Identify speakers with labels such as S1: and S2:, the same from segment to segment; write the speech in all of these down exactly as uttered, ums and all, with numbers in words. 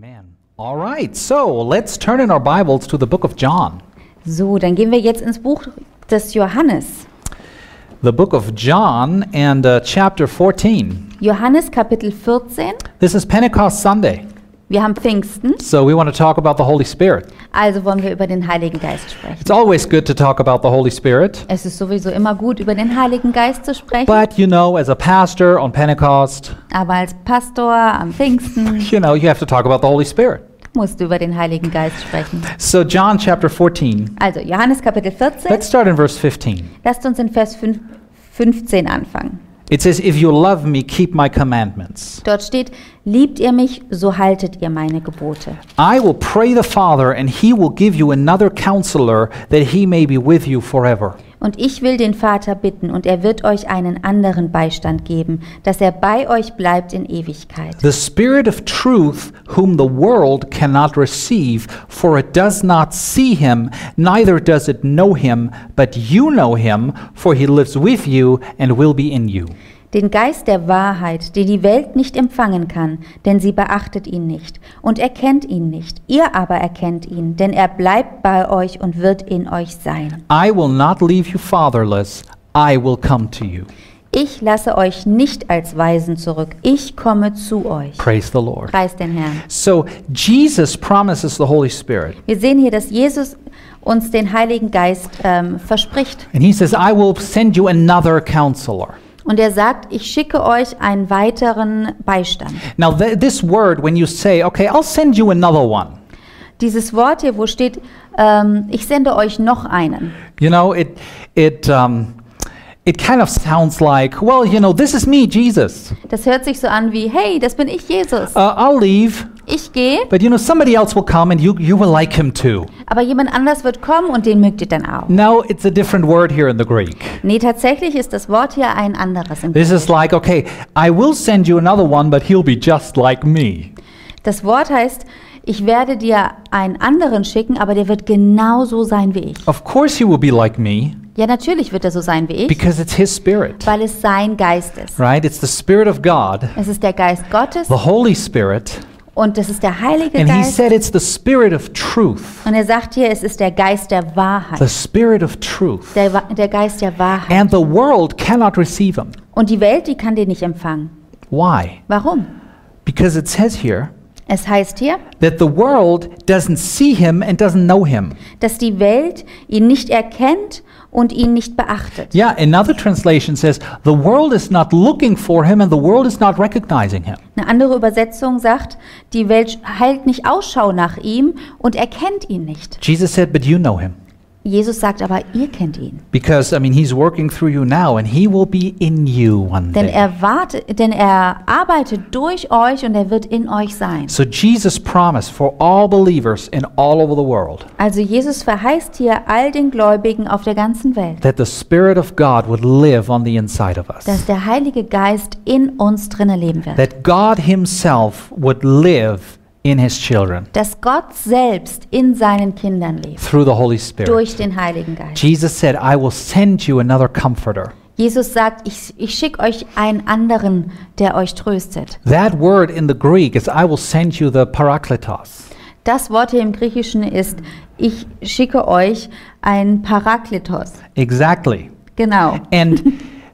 S1: Amen. All right, so let's turn in our Bibles to the book of John.
S2: So, dann gehen wir jetzt ins Buch des Johannes.
S1: The book of John and uh, chapter fourteen.
S2: Johannes Kapitel vierzehn.
S1: This is Pentecost Sunday,
S2: Wir haben Pfingsten,
S1: so we want to talk about the Holy Spirit.
S2: also wollen wir über den Heiligen Geist sprechen.
S1: It's always good to talk about the Holy Spirit,
S2: Es ist sowieso immer gut, über den Heiligen Geist zu sprechen,
S1: but you know, as a pastor on Pentecost,
S2: aber als Pastor am Pfingsten
S1: you know, you have to talk about the Holy Spirit.
S2: musst du über den Heiligen Geist sprechen.
S1: So John chapter fourteen,
S2: Also, Johannes Kapitel vierzehn,
S1: let's start in verse fifteen.
S2: lasst uns in Vers fünf, fünfzehn anfangen.
S1: It says, "If you love me, keep my commandments.
S2: Dort steht, liebt ihr mich, so haltet ihr meine Gebote.
S1: I will pray the Father, and he will give you another counselor, that he may be with you forever.
S2: Und ich will den Vater bitten, und er wird euch einen anderen Beistand geben, dass er bei euch bleibt in Ewigkeit.
S1: The Spirit of truth, whom the world cannot receive, for it does not see him, neither does it know him, but you know him, for he lives with you and will be in you."
S2: Den Geist der Wahrheit, den die Welt nicht empfangen kann, denn sie beachtet ihn nicht und erkennt ihn nicht. Ihr aber erkennt ihn, denn er bleibt bei euch und wird in euch sein.
S1: I will not leave you fatherless, I will come to you.
S2: Ich lasse euch nicht als Waisen zurück, ich komme zu euch.
S1: Praise the Lord.
S2: Preist den Herrn.
S1: So Jesus promises the Holy Spirit.
S2: Wir sehen hier, dass Jesus uns den Heiligen Geist ähm, verspricht.
S1: And he says, I will send you another counselor.
S2: Und er sagt, ich schicke euch einen weiteren Beistand.
S1: Now th- this word, when you say, okay, I'll send you another one,
S2: Dieses Wort hier, wo steht, ähm, ich sende euch noch einen.
S1: you know, it, it, um, it kind of sounds like, well, you know, this is me, Jesus.
S2: Das hört sich so an wie, hey, das bin ich, Jesus.
S1: Uh, I'll leave,
S2: Ich gehe,
S1: but you know, somebody else will come and you, you will like him too.
S2: aber jemand anders wird kommen und den mögt ihr dann auch.
S1: No, it's a different word here in the Greek.
S2: Nee, tatsächlich ist das Wort hier ein anderes. Im
S1: This is like, okay, I will send you another one, but he'll be just like me.
S2: Das Wort heißt, ich werde dir einen anderen schicken, aber der wird genauso sein wie ich.
S1: Of course he will be like me,
S2: Ja, natürlich wird er so sein wie ich,
S1: because it's his spirit,
S2: weil es sein Geist ist.
S1: right? It's the Spirit of God,
S2: Es ist der Geist Gottes
S1: the Holy Spirit,
S2: und es ist der Heilige
S1: and he
S2: Geist.
S1: said it's the Spirit of truth,
S2: Und er sagt hier, es ist der Geist der
S1: the
S2: Wahrheit.
S1: Spirit of truth.
S2: Der, Wa- der Geist der Wahrheit.
S1: And the world cannot receive him.
S2: Und die Welt, die kann den nicht empfangen.
S1: Why?
S2: Warum?
S1: Because it says here
S2: Es heißt hier,
S1: that the world doesn't see him and doesn't know him.
S2: dass die Welt ihn nicht erkennt und ihn nicht beachtet.
S1: Yeah, another translation says the world is not looking for him and the world is not recognizing him.
S2: Eine andere Übersetzung sagt, die Welt hält nicht Ausschau nach ihm und erkennt ihn nicht.
S1: Jesus said, but you know him.
S2: Jesus sagt aber, ihr kennt ihn.
S1: Because, I mean, he's working through you now and he will be in you one
S2: Denn
S1: day.
S2: er, wartet, denn er arbeitet durch euch und er wird in euch sein.
S1: So Jesus promised for all believers in all over the world
S2: Also Jesus verheißt hier all den Gläubigen auf der ganzen Welt,
S1: that the Spirit of God would live on the inside of us.
S2: dass der Heilige Geist in uns drinnen leben wird.
S1: That God himself would live in his children
S2: Dass Gott selbst in seinen Kindern lebt,
S1: through the Holy Spirit.
S2: durch den Heiligen Geist.
S1: Jesus said, I will send you another comforter.
S2: Jesus sagt, ich, ich schicke euch einen anderen, der euch tröstet.
S1: That word in the Greek is, I will send you the parakletos.
S2: Das Wort hier im Griechischen ist, ich schicke euch einen Parakletos.
S1: Exactly.
S2: Genau.
S1: And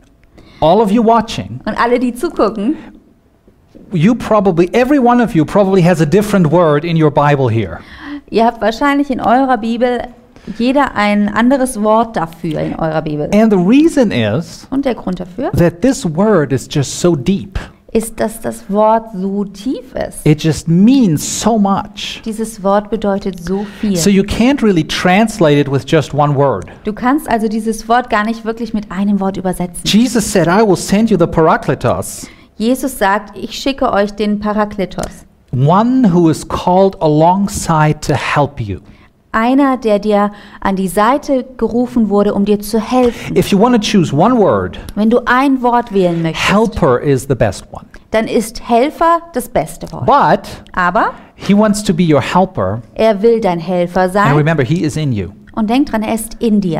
S1: all of you watching,
S2: Und alle, die zugucken,
S1: you probably, every one of you probably has a different word in your Bible here.
S2: ihr habt wahrscheinlich in eurer Bibel jeder ein anderes Wort dafür in eurer Bibel.
S1: And the reason is
S2: Und der Grund dafür
S1: that this word is just so deep.
S2: ist, dass das Wort so tief ist.
S1: It just means so much.
S2: Dieses Wort bedeutet so viel.
S1: So you can't really translate it with just one word.
S2: Du kannst also dieses Wort gar nicht wirklich mit einem Wort übersetzen.
S1: Jesus said, I will send you the parakletos,
S2: Jesus sagt, ich schicke euch den Parakletos.
S1: one who is called alongside to help you.
S2: Einer, der dir an die Seite gerufen wurde, um dir zu helfen.
S1: If you want to choose one word,
S2: Wenn du ein Wort wählen möchtest,
S1: helper is the best one.
S2: dann ist Helfer das beste Wort.
S1: But
S2: Aber
S1: he wants to be your helper.
S2: er will dein Helfer
S1: And
S2: sein.
S1: remember, he is in you.
S2: Und denk dran, er ist in dir.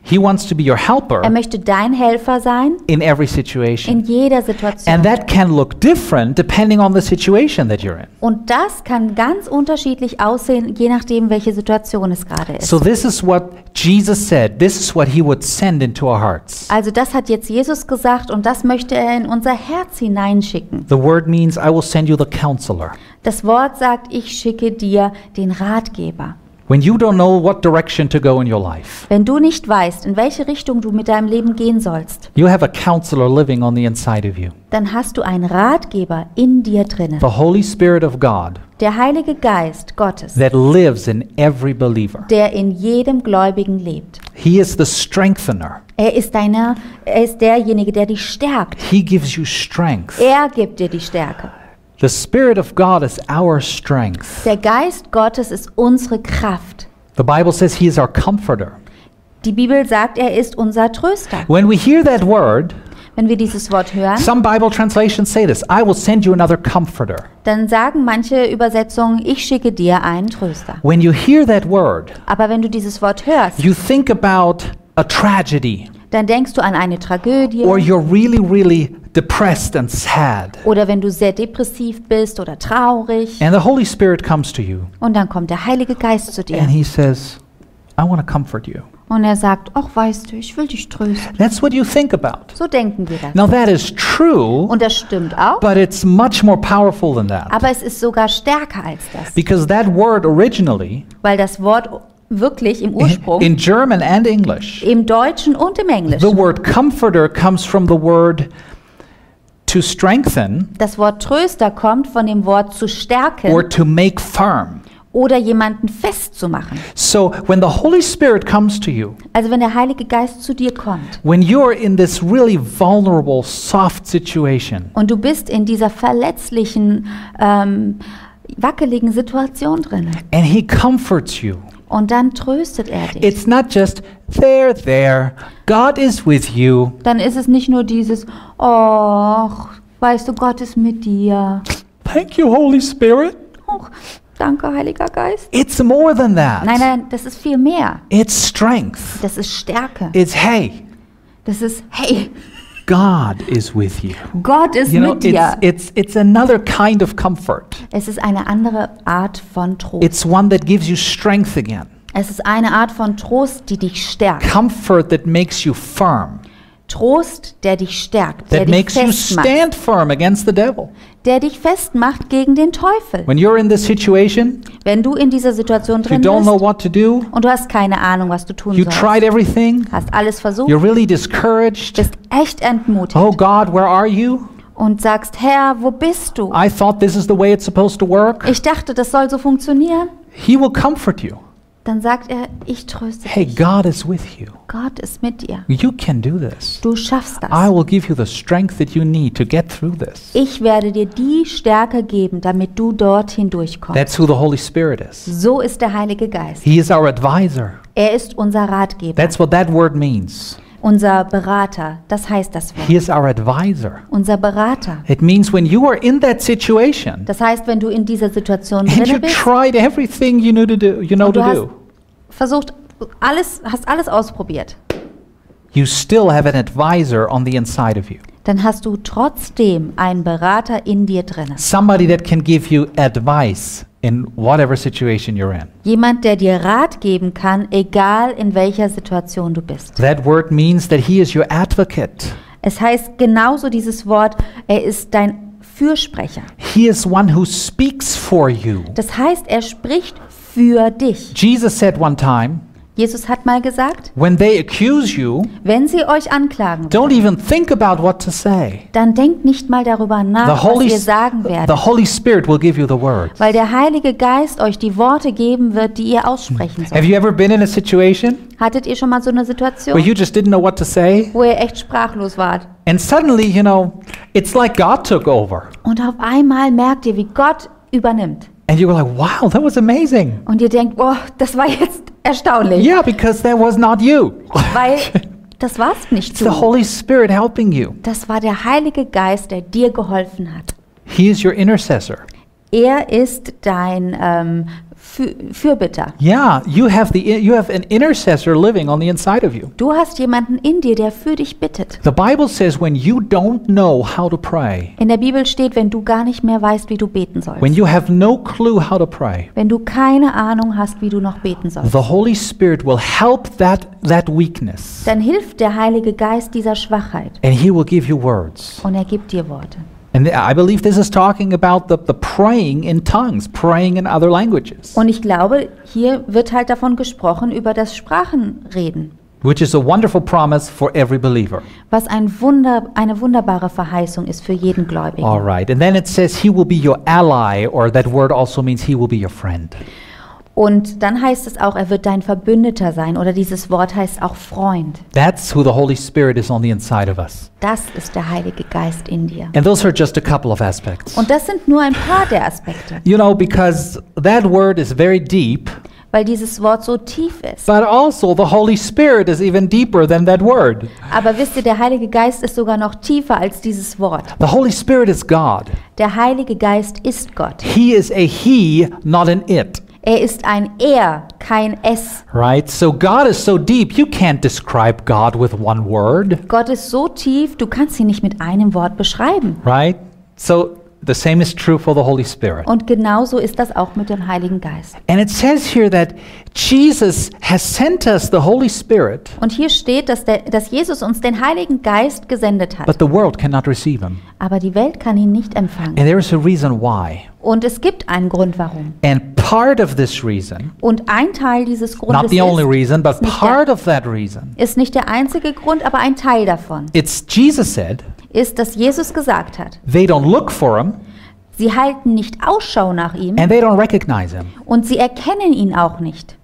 S1: He wants to be your helper
S2: Er möchte dein Helfer sein
S1: in every situation.
S2: in jeder Situation.
S1: And that can look different depending on the situation that you're in.
S2: Und das kann ganz unterschiedlich aussehen, je nachdem, welche Situation es gerade ist.
S1: So this is what Jesus said. This is what he would send into our hearts.
S2: Also das hat jetzt Jesus gesagt und das möchte er in unser Herz hineinschicken.
S1: The word means I will send you the counselor.
S2: Das Wort sagt, ich schicke dir den Ratgeber.
S1: When you don't know what direction to go in your life,
S2: Wenn du nicht weißt, in welche Richtung du mit deinem Leben gehen sollst,
S1: you have a counselor living on the inside of you.
S2: dann hast du einen Ratgeber in dir drinnen.
S1: The Holy Spirit of God
S2: Der Heilige Geist Gottes,
S1: that lives in every believer.
S2: der in jedem Gläubigen lebt.
S1: He is the strengthener.
S2: Er ist deiner, er ist derjenige, der dich stärkt.
S1: He gives you strength.
S2: Er gibt dir die Stärke.
S1: The Spirit of God is our strength.
S2: Der Geist Gottes ist unsere Kraft.
S1: The Bible says he is our comforter.
S2: Die Bibel sagt, er ist unser Tröster.
S1: When we hear that word,
S2: Wenn wir dieses Wort hören,
S1: some Bible translations say this, I will send you another comforter.
S2: dann sagen manche Übersetzungen, ich schicke dir einen Tröster.
S1: When you hear that word,
S2: Aber wenn du dieses Wort hörst,
S1: you think about a tragedy,
S2: dann denkst du an eine Tragödie
S1: or you're really, really depressed and sad.
S2: oder wenn du sehr depressiv bist oder traurig
S1: And the Holy Spirit comes to you
S2: und dann kommt der Heilige Geist zu dir
S1: and he says, I want to comfort you.
S2: und er sagt, ach weißt du, ich will dich trösten.
S1: That's what you think about.
S2: So denken wir das.
S1: Now that is true,
S2: Und das stimmt auch,
S1: but it's much more powerful than that.
S2: aber es ist sogar stärker als das,
S1: Because that word originally,
S2: weil das Wort wirklich im
S1: in,
S2: Ursprung,
S1: in German and English,
S2: im Deutschen und im
S1: the
S2: Englischen,
S1: word comforter comes from the word to strengthen
S2: das Wort Tröster kommt von dem Wort zu
S1: or
S2: stärken
S1: to make firm.
S2: oder jemanden festzumachen.
S1: So when the Holy Spirit comes to you,
S2: Also wenn der Heilige Geist zu dir kommt
S1: when you're in this really vulnerable, soft situation,
S2: und du bist in dieser verletzlichen, ähm, wackeligen Situation drin
S1: and he comforts you,
S2: und dann tröstet er dich,
S1: it's not just there, there, God is with you.
S2: dann ist es nicht nur dieses, oh, weißt du, Gott ist mit dir.
S1: Thank you, Holy Spirit.
S2: Oh, danke, Heiliger Geist.
S1: It's more than that.
S2: Nein, nein, das ist viel mehr.
S1: It's strength.
S2: Das ist Stärke.
S1: It's hey,
S2: Das ist, hey,
S1: God is with you.
S2: Gott ist
S1: You know,
S2: mit
S1: it's,
S2: dir.
S1: it's, it's another kind of comfort.
S2: Es ist eine andere Art von Trost.
S1: It's one that gives you strength again.
S2: Es ist eine Art von Trost, die dich stärkt.
S1: Comfort that makes you firm.
S2: Trost, der dich stärkt, der
S1: That
S2: dich
S1: makes you
S2: festmacht.
S1: stand firm against the devil.
S2: Der dich festmacht gegen den Teufel.
S1: When you're in this situation,
S2: Wenn du in dieser Situation
S1: if you
S2: drin
S1: don't know
S2: bist
S1: what to do,
S2: und du hast keine Ahnung, was du tun
S1: you
S2: sollst,
S1: tried everything,
S2: hast alles versucht,
S1: you're really discouraged.
S2: bist echt entmutigt
S1: Oh God, where are you?
S2: und sagst, Herr, wo bist du?
S1: I thought this is the way it's supposed to work.
S2: Ich dachte, das soll so funktionieren.
S1: He will comfort you.
S2: Dann sagt er, ich tröste
S1: Hey,
S2: dich.
S1: God is with you.
S2: Gott ist mit dir.
S1: You can do this.
S2: Du schaffst
S1: I
S2: das.
S1: will give you the strength that you need to get through this.
S2: Ich werde dir die Stärke geben, damit du dorthin durchkommst.
S1: That's who the Holy Spirit is.
S2: So ist der Heilige Geist.
S1: He is our advisor.
S2: Er ist unser Ratgeber,
S1: That's what that word means.
S2: unser Berater. Das heißt das Wort.
S1: He is our advisor.
S2: Unser Berater.
S1: It means when you are in that situation
S2: Das heißt, wenn du in dieser Situation
S1: and you
S2: drin bist
S1: tried everything you knew to do, you know
S2: und
S1: to
S2: du hast
S1: do,
S2: versucht, alles, hast alles ausprobiert,
S1: you still have an advisor on the inside of you.
S2: dann hast du trotzdem einen Berater in dir drin.
S1: Somebody that can give you advice in whatever situation you're in.
S2: Jemand, der dir Rat geben kann, egal in welcher Situation du bist.
S1: That word means that he is your advocate.
S2: Es heißt genauso dieses Wort, er ist dein Fürsprecher.
S1: He is one who speaks for you.
S2: Das heißt, er spricht für dich.
S1: Jesus said one time,
S2: Jesus hat mal gesagt,
S1: when they accuse you,
S2: wenn sie euch anklagen,
S1: don't even think about what to say.
S2: dann denkt nicht mal darüber
S1: The
S2: nach, was
S1: Holy,
S2: ihr sagen
S1: the
S2: werdet.
S1: Holy Spirit will give you the words.
S2: Weil der Heilige Geist euch die Worte geben wird, die ihr aussprechen
S1: Have
S2: sollt.
S1: you ever been in a situation
S2: Hattet ihr schon mal so eine
S1: where
S2: Situation,
S1: you just didn't know what to say?
S2: wo ihr echt sprachlos wart?
S1: And suddenly, you know, it's like God took over.
S2: Und auf einmal merkt ihr, wie Gott übernimmt.
S1: And you were like, wow, that was amazing.
S2: Und ihr denkt, oh, das war jetzt erstaunlich.
S1: Yeah, because that was not you.
S2: Weil das war's nicht
S1: It's the
S2: so.
S1: Holy Spirit helping you.
S2: Das war der Heilige Geist, der dir geholfen hat.
S1: He is your intercessor.
S2: Er ist dein ähm, Fü- Fürbitter.
S1: Yeah, you have the you have an intercessor living on the inside of you.
S2: Du hast jemanden in dir, der für dich bittet.
S1: The Bible says when you don't know how to pray,
S2: In der Bibel steht, wenn du gar nicht mehr weißt, wie du beten
S1: when
S2: sollst.
S1: you have no clue how to pray,
S2: Wenn du keine Ahnung hast, wie du noch beten sollst.
S1: the Holy Spirit will help that that weakness,
S2: Dann hilft der Heilige Geist dieser Schwachheit.
S1: and He will give you words.
S2: Und er gibt dir Worte.
S1: And I believe this is talking about the, the praying in tongues, praying in other languages,
S2: Und ich glaube, hier wird halt davon gesprochen, über das Sprachenreden.
S1: which is a wonderful promise for every believer.
S2: Was ein Wunder, eine wunderbare Verheißung ist für jeden Gläubigen.
S1: All right. And then it says He will be your ally, or that word also means He will be your friend.
S2: Und dann heißt es auch, er wird dein Verbündeter sein. Oder dieses Wort heißt auch Freund.
S1: That's who the Holy Spirit is on the inside of us.
S2: Das ist der Heilige Geist in dir.
S1: And those are just a couple of aspects.
S2: Und das sind nur ein paar der Aspekte.
S1: You know, because that word is very deep,
S2: Weil dieses Wort so tief ist.
S1: but also the Holy Spirit is even deeper than that word.
S2: Aber wisst ihr, der Heilige Geist ist sogar noch tiefer als dieses Wort.
S1: The Holy Spirit is God.
S2: Der Heilige Geist ist Gott.
S1: He is a He, not an it.
S2: Er ist ein Er, kein Es.
S1: Right? So God is so deep, you can't describe God with one word.
S2: Gott ist so tief, du kannst ihn nicht mit einem Wort beschreiben.
S1: Right? So the same is true for the Holy Spirit.
S2: Und genauso ist das auch mit dem Heiligen Geist.
S1: And it says here that Jesus has sent us the Holy Spirit,
S2: Und hier steht, dass, der, dass Jesus uns den Heiligen Geist gesendet hat.
S1: but the world cannot receive Him.
S2: Aber die Welt kann ihn nicht empfangen.
S1: And there is a reason why.
S2: Und es gibt einen Grund, warum.
S1: And part of this reason,
S2: Und ein Teil dieses
S1: not
S2: Grundes
S1: the only
S2: ist,
S1: reason, but
S2: ist nicht
S1: part of that reason,
S2: ist nicht der einzige Grund, aber ein Teil davon,
S1: it's Jesus said,
S2: ist, dass Jesus gesagt hat,
S1: they don't look for Him
S2: sie halten nicht Ausschau nach ihm
S1: and they don't recognize Him.
S2: und sie erkennen ihn auch nicht.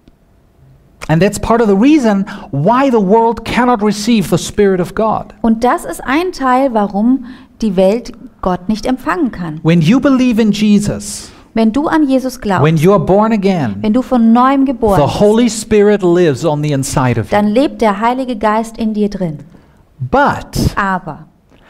S1: And that's part of the reason why the world cannot receive the Spirit of God.
S2: Und das ist ein Teil, warum die Welt Gott nicht empfangen kann.
S1: When you believe in Jesus,
S2: Wenn du an Jesus
S1: when
S2: glaubst,
S1: you are born again,
S2: wenn du von neuem geboren
S1: the
S2: bist,
S1: Holy Spirit lives on the inside of you.
S2: dann lebt der Heilige Geist in dir drin.
S1: But
S2: Aber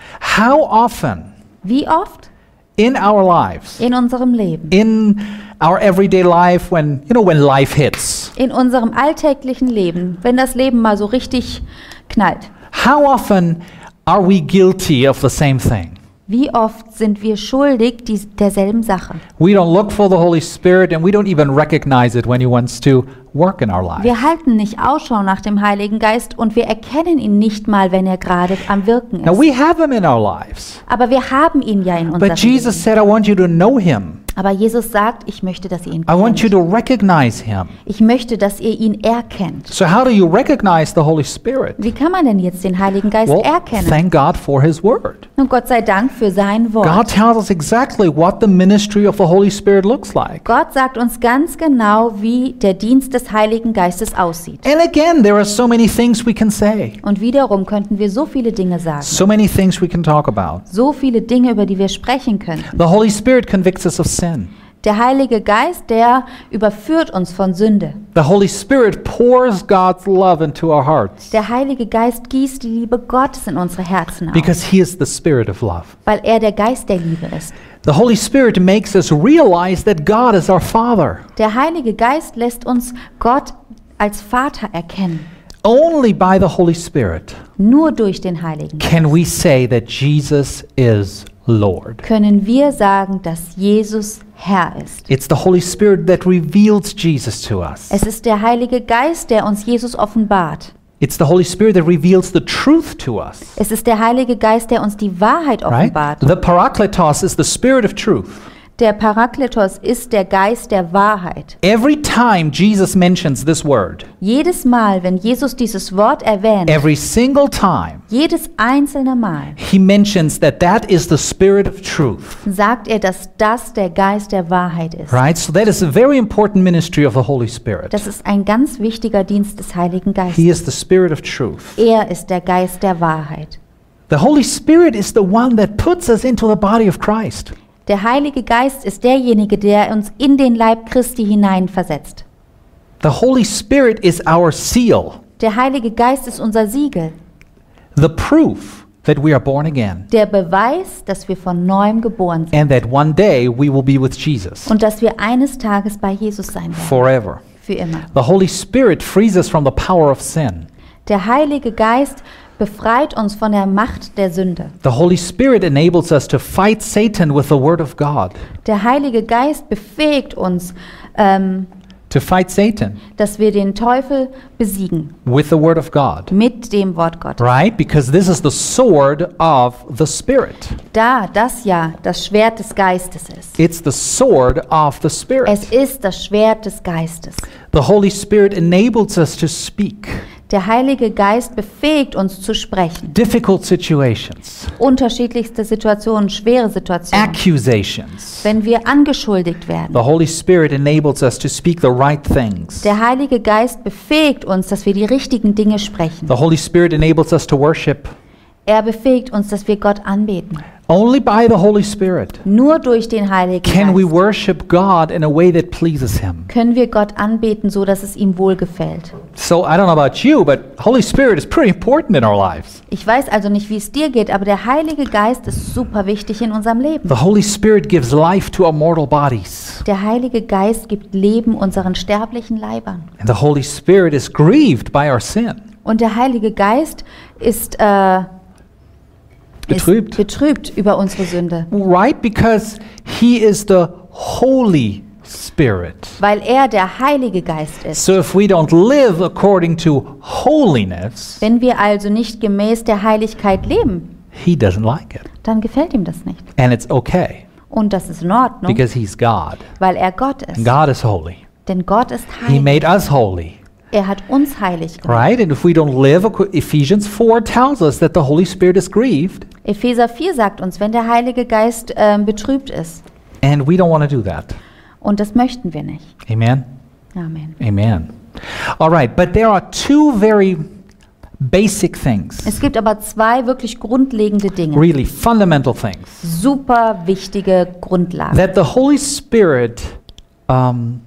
S1: how often
S2: wie oft
S1: in our lives,
S2: in unserem Leben,
S1: in our everyday life, when, you know, when life hits,
S2: in unserem alltäglichen Leben, wenn das Leben mal so richtig knallt,
S1: how often are we guilty of the same thing?
S2: wie oft sind wir schuldig dies, derselben Sache?
S1: We don't look for the Holy Spirit and we don't even recognize it when He wants to work in our life.
S2: Wir halten nicht Ausschau nach dem Heiligen Geist und wir erkennen ihn nicht mal, wenn er gerade am Wirken
S1: Now
S2: ist.
S1: we have Him in our lives,
S2: Aber wir haben ihn ja in unserem
S1: but Jesus
S2: Leben.
S1: said, I want you to know Him.
S2: Aber Jesus sagt, ich möchte, dass ihr ihn
S1: I want you
S2: kennt.
S1: to recognize Him.
S2: Ich möchte, dass ihr ihn erkennt.
S1: So how do you recognize the Holy Spirit?
S2: Wie kann man denn jetzt den Heiligen Geist
S1: Well,
S2: erkennen?
S1: thank God for His Word.
S2: Und Gott sei Dank für sein Wort.
S1: God tells us exactly what the ministry of the Holy Spirit looks like.
S2: Gott sagt uns ganz genau, wie der Dienst des Heiligen Geistes aussieht.
S1: And again, there are so many things we can say,
S2: Und wiederum könnten wir so viele Dinge sagen.
S1: so many things we can talk about.
S2: So viele Dinge, über die wir sprechen können.
S1: The Holy Spirit convicts us of sin.
S2: Der Heilige Geist, der überführt uns von Sünde.
S1: The Holy Spirit pours God's love into our hearts
S2: Der Heilige Geist gießt die Liebe Gottes in unsere Herzen aus,
S1: because He is the Spirit of love.
S2: weil er der Geist der Liebe ist.
S1: The Holy Spirit makes us realize that God is our Father.
S2: Der Heilige Geist lässt uns Gott als Vater erkennen.
S1: Only by the Holy Spirit
S2: Nur durch den Heiligen Geist
S1: can we say that Jesus is Lord.
S2: können wir sagen, dass Jesus Herr ist.
S1: It's the Holy Spirit that reveals Jesus to us.
S2: Es ist der Heilige Geist, der uns Jesus offenbart.
S1: It's the Holy Spirit that reveals the truth to us.
S2: Es ist der Heilige Geist, der uns die Wahrheit
S1: Right?
S2: offenbart.
S1: The Parakletos is the Spirit of truth.
S2: Der Parakletos ist der Geist der Wahrheit.
S1: Every time Jesus mentions this word,
S2: Jedes Mal, wenn Jesus dieses Wort erwähnt,
S1: every single time,
S2: jedes einzelne Mal,
S1: He mentions that that is the Spirit of truth.
S2: sagt er, dass das der Geist der Wahrheit ist.
S1: Right? So that is a very important ministry of the Holy Spirit.
S2: Das ist ein ganz wichtiger Dienst des Heiligen
S1: He
S2: Geistes.
S1: is the Spirit of truth.
S2: Er ist der Geist der Wahrheit.
S1: The Holy Spirit is the one that puts us into the body of Christ.
S2: Der Heilige Geist ist derjenige, der uns in den Leib Christi hineinversetzt.
S1: The Holy Spirit is our seal,
S2: Der Heilige Geist ist unser Siegel,
S1: the proof that we are born again
S2: der Beweis, dass wir von neuem geboren sind
S1: and that one day we will be with Jesus
S2: und dass wir eines Tages bei Jesus sein werden,
S1: forever.
S2: für immer.
S1: The Holy Spirit frees us from the power of sin.
S2: Der Heilige Geist befreit uns von der Macht der Sünde.
S1: The Holy Spirit enables us to fight Satan with the Word of God.
S2: Der Heilige Geist befähigt uns, ähm,
S1: To fight Satan
S2: dass wir den Teufel besiegen
S1: with the Word of God.
S2: mit dem Wort Gottes.
S1: Right? Because this is the sword of the Spirit.
S2: Da das ja das Schwert des Geistes ist.
S1: It's the sword of the Spirit.
S2: Es ist das Schwert des Geistes.
S1: The Holy Spirit enables us to speak
S2: Der Heilige Geist befähigt uns zu sprechen.
S1: difficult situations,
S2: Unterschiedlichste Situationen, schwere Situationen.
S1: accusations.
S2: Wenn wir angeschuldigt werden.
S1: The Holy Spirit enables us to speak the right things.
S2: Der Heilige Geist befähigt uns, dass wir die richtigen Dinge sprechen.
S1: The Holy Spirit enables us to worship.
S2: Er befähigt uns, dass wir Gott anbeten.
S1: Only by the Holy Spirit
S2: Nur durch den Heiligen
S1: can we
S2: Geist
S1: worship God in a way that pleases Him.
S2: können wir Gott anbeten, so dass es ihm wohlgefällt.
S1: So I don't know about you, but Holy Spirit is pretty important in our lives.
S2: Ich weiß also nicht, wie es dir geht, aber der Heilige Geist ist super wichtig in unserem Leben.
S1: The Holy Spirit gives life to our mortal bodies.
S2: Der Heilige Geist gibt Leben unseren sterblichen Leibern.
S1: And the Holy Spirit is grieved by our sin.
S2: Und der Heilige Geist ist, äh,
S1: Betrübt.
S2: ist betrübt über unsere Sünde,
S1: Right? Because He is the Holy Spirit.
S2: weil er der Heilige Geist ist.
S1: So if we don't live according to holiness,
S2: Wenn wir also nicht gemäß der Heiligkeit leben,
S1: He doesn't like it.
S2: dann gefällt ihm das nicht.
S1: And it's okay
S2: Und das ist in Ordnung,
S1: because He's God.
S2: weil er Gott
S1: And
S2: ist.
S1: God is holy.
S2: Denn Gott ist
S1: He
S2: heilig.
S1: made us holy.
S2: Er hat uns heilig gemacht.
S1: Right? And if we don't live, acco- Ephesians four tells us that the Holy Spirit is grieved,
S2: Epheser vier sagt uns, wenn der Heilige Geist ähm, betrübt ist.
S1: and we don't want to do that.
S2: Und das möchten wir nicht.
S1: Amen?
S2: Amen.
S1: Amen. All right, but there are two very basic things,
S2: Es gibt aber zwei wirklich grundlegende Dinge.
S1: really fundamental things,
S2: Super wichtige Grundlagen,
S1: that the Holy Spirit um,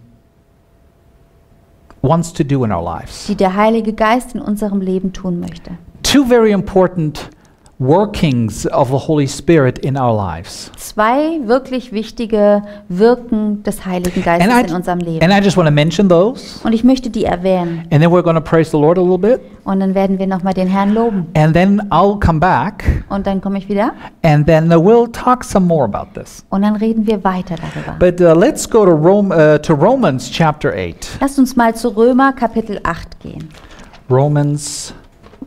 S1: wants to do in our lives.
S2: die der Heilige Geist in unserem Leben tun möchte.
S1: Two very important workings of the Holy Spirit in our lives.
S2: Zwei wirklich wichtige Wirken des Heiligen
S1: And
S2: Geistes
S1: I,
S2: in unserem Leben.
S1: and I just want to mention those,
S2: Und ich möchte die erwähnen.
S1: and then we're going to praise the Lord a little bit,
S2: Und dann werden wir nochmal den Herrn loben.
S1: and then I'll come back,
S2: Und dann komme ich wieder
S1: and then uh, we'll talk some more about this.
S2: und dann reden wir weiter darüber.
S1: But uh, let's go to, Rome, uh, to Romans chapter eight.
S2: Lasst uns mal zu Römer Kapitel acht gehen.
S1: Romans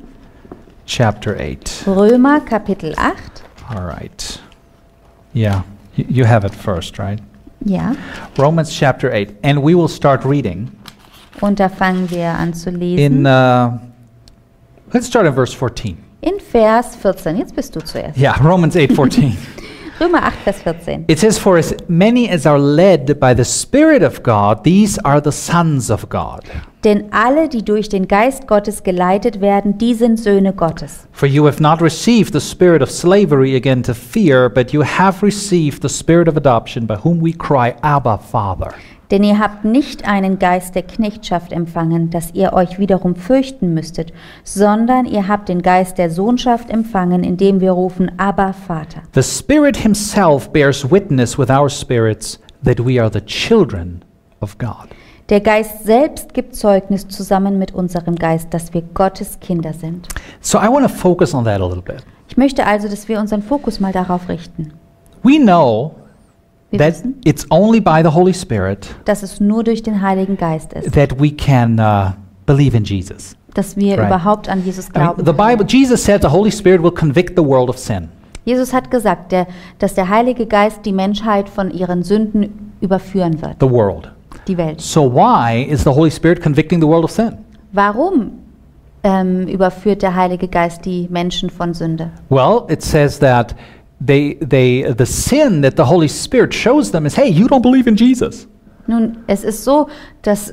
S1: chapter eight.
S2: Römer Kapitel acht.
S1: All right. Yeah, y- you have it first, right?
S2: Ja.
S1: Romans chapter eight. And we will start reading
S2: Und da fangen wir an zu
S1: in,
S2: lesen.
S1: uh, let's start in verse fourteen.
S2: In Vers vierzehn. Jetzt bist du zuerst.
S1: Yeah, Romans eight fourteen.
S2: Römer acht, Vers vierzehn.
S1: It says, For as many as are led by the Spirit of God, these are the sons of God.
S2: Denn alle, die durch den Geist Gottes geleitet werden, die sind Söhne Gottes.
S1: For you have not received the spirit of slavery again to fear, but you have received the spirit of adoption, by whom we cry, Abba, Father.
S2: Denn ihr habt nicht einen Geist der Knechtschaft empfangen, dass ihr euch wiederum fürchten müsstet, sondern ihr habt den Geist der Sohnschaft empfangen, indem wir rufen, Abba, Vater.
S1: The Spirit Himself bears witness with our spirits that we are the children of God.
S2: Der Geist selbst gibt Zeugnis zusammen mit unserem Geist, dass wir Gottes Kinder sind.
S1: So I want to focus on that a little bit.
S2: Ich möchte also, dass wir unseren Fokus mal darauf richten.
S1: We know
S2: Wir
S1: that
S2: wissen,
S1: it's only by the Holy Spirit
S2: dass es nur durch den Heiligen Geist ist,
S1: that we can uh, believe in Jesus.
S2: dass wir
S1: Right.
S2: überhaupt an Jesus
S1: I
S2: glauben
S1: mean, the
S2: können.
S1: Bible, Jesus said the Holy Spirit will convict the world of sin.
S2: Jesus hat gesagt, der, dass der Heilige Geist die Menschheit von ihren Sünden überführen wird,
S1: The world.
S2: die Welt.
S1: So why is the Holy Spirit convicting the world of sin?
S2: Warum ähm, überführt der Heilige Geist die Menschen von Sünde?
S1: Well, it says that they they the sin that the Holy Spirit shows them is, hey, you don't believe in Jesus.
S2: Nun, es ist so, dass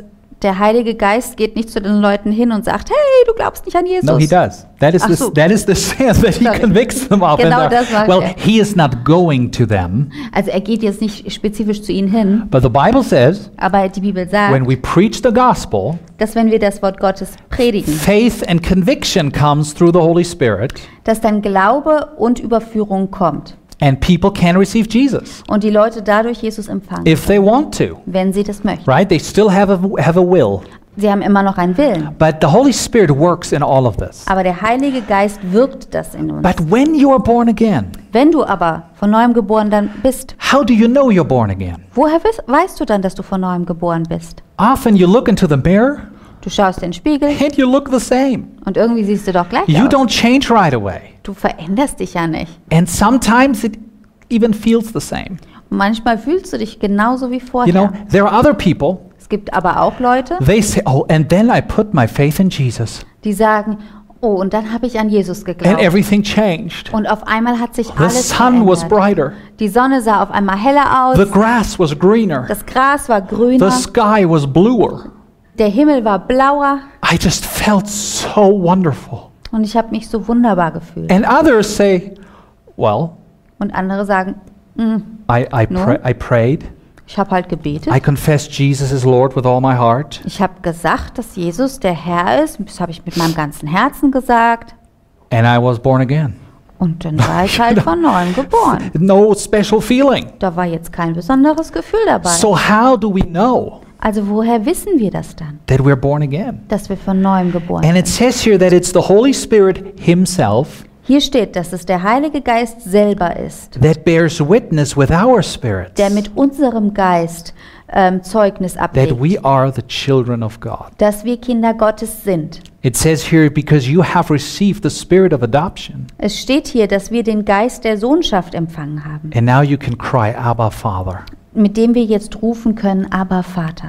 S2: Der Heilige Geist geht nicht zu den Leuten hin und sagt, hey, du glaubst nicht an Jesus.
S1: No, he does. That is
S2: Ach
S1: the
S2: so.
S1: that is the sin that he
S2: Sorry.
S1: convicts them of.
S2: Genau
S1: And they're-
S2: das macht
S1: well,
S2: er.
S1: he is not going to them,
S2: Also er geht jetzt nicht spezifisch zu ihnen hin,
S1: but the Bible says
S2: aber die Bibel
S1: when
S2: sagt,
S1: we preach the gospel,
S2: dass wenn wir das Wort Gottes predigen,
S1: faith and conviction comes through the Holy Spirit,
S2: dass dann Glaube und Überführung kommt
S1: and people can receive Jesus
S2: und die Leute dadurch Jesus empfangen,
S1: if they want to.
S2: wenn sie das möchten.
S1: Right? They still have a have a will,
S2: Sie haben immer noch einen Willen,
S1: but the Holy Spirit works in all of this.
S2: aber der Heilige Geist wirkt das in uns.
S1: But when you are born again,
S2: Wenn du aber von neuem geboren dann bist,
S1: how do you know you're born again?
S2: woher wiss- weißt du dann, dass du von neuem geboren bist?
S1: Often you look into the mirror
S2: Du schaust in den Spiegel
S1: and you look the same.
S2: und irgendwie siehst du doch gleich
S1: You
S2: aus.
S1: don't change right away.
S2: Du veränderst dich ja nicht.
S1: And sometimes it even feels the same.
S2: Und manchmal fühlst du dich genauso wie
S1: You
S2: vorher.
S1: know, there are other people,
S2: Es gibt aber auch Leute,
S1: they say, oh, and then I put my faith in Jesus
S2: die sagen, oh, und dann habe ich an Jesus
S1: and
S2: geglaubt.
S1: everything changed.
S2: Und auf einmal hat sich
S1: The
S2: alles
S1: sun was
S2: verändert.
S1: brighter.
S2: Die Sonne sah auf einmal heller aus,
S1: The grass was greener.
S2: das Gras war
S1: The
S2: grüner,
S1: sky was bluer.
S2: der Himmel war blauer
S1: I just felt so wonderful.
S2: und ich habe mich so wunderbar gefühlt.
S1: And others say, well,
S2: Und andere sagen, "Mm,
S1: I, I,
S2: No.
S1: pra- I prayed.
S2: ich habe halt gebetet.
S1: I confessed Jesus is Lord with all my heart.
S2: Ich habe gesagt, dass Jesus der Herr ist. Das habe ich mit meinem ganzen Herzen gesagt.
S1: And I was born again.
S2: Und dann war ich halt von neuem geboren.
S1: No special feeling.
S2: Da war jetzt kein besonderes Gefühl dabei.
S1: So how do we know
S2: Also woher wissen wir das dann,
S1: that we're born again?
S2: dass wir von neuem geboren
S1: And it
S2: sind?
S1: says here that it's the Holy Spirit himself
S2: Hier steht, dass es der Heilige Geist selber ist,
S1: that bears witness with our spirits
S2: der mit unserem Geist ähm, Zeugnis
S1: that
S2: ablegt,
S1: we are the children of God.
S2: dass wir Kinder Gottes sind.
S1: It says here, because you have received the spirit of adoption,
S2: Es steht hier, dass wir den Geist der Sohnschaft empfangen haben,
S1: and now you can cry, Abba, Father.
S2: mit dem wir jetzt rufen können, aber Vater.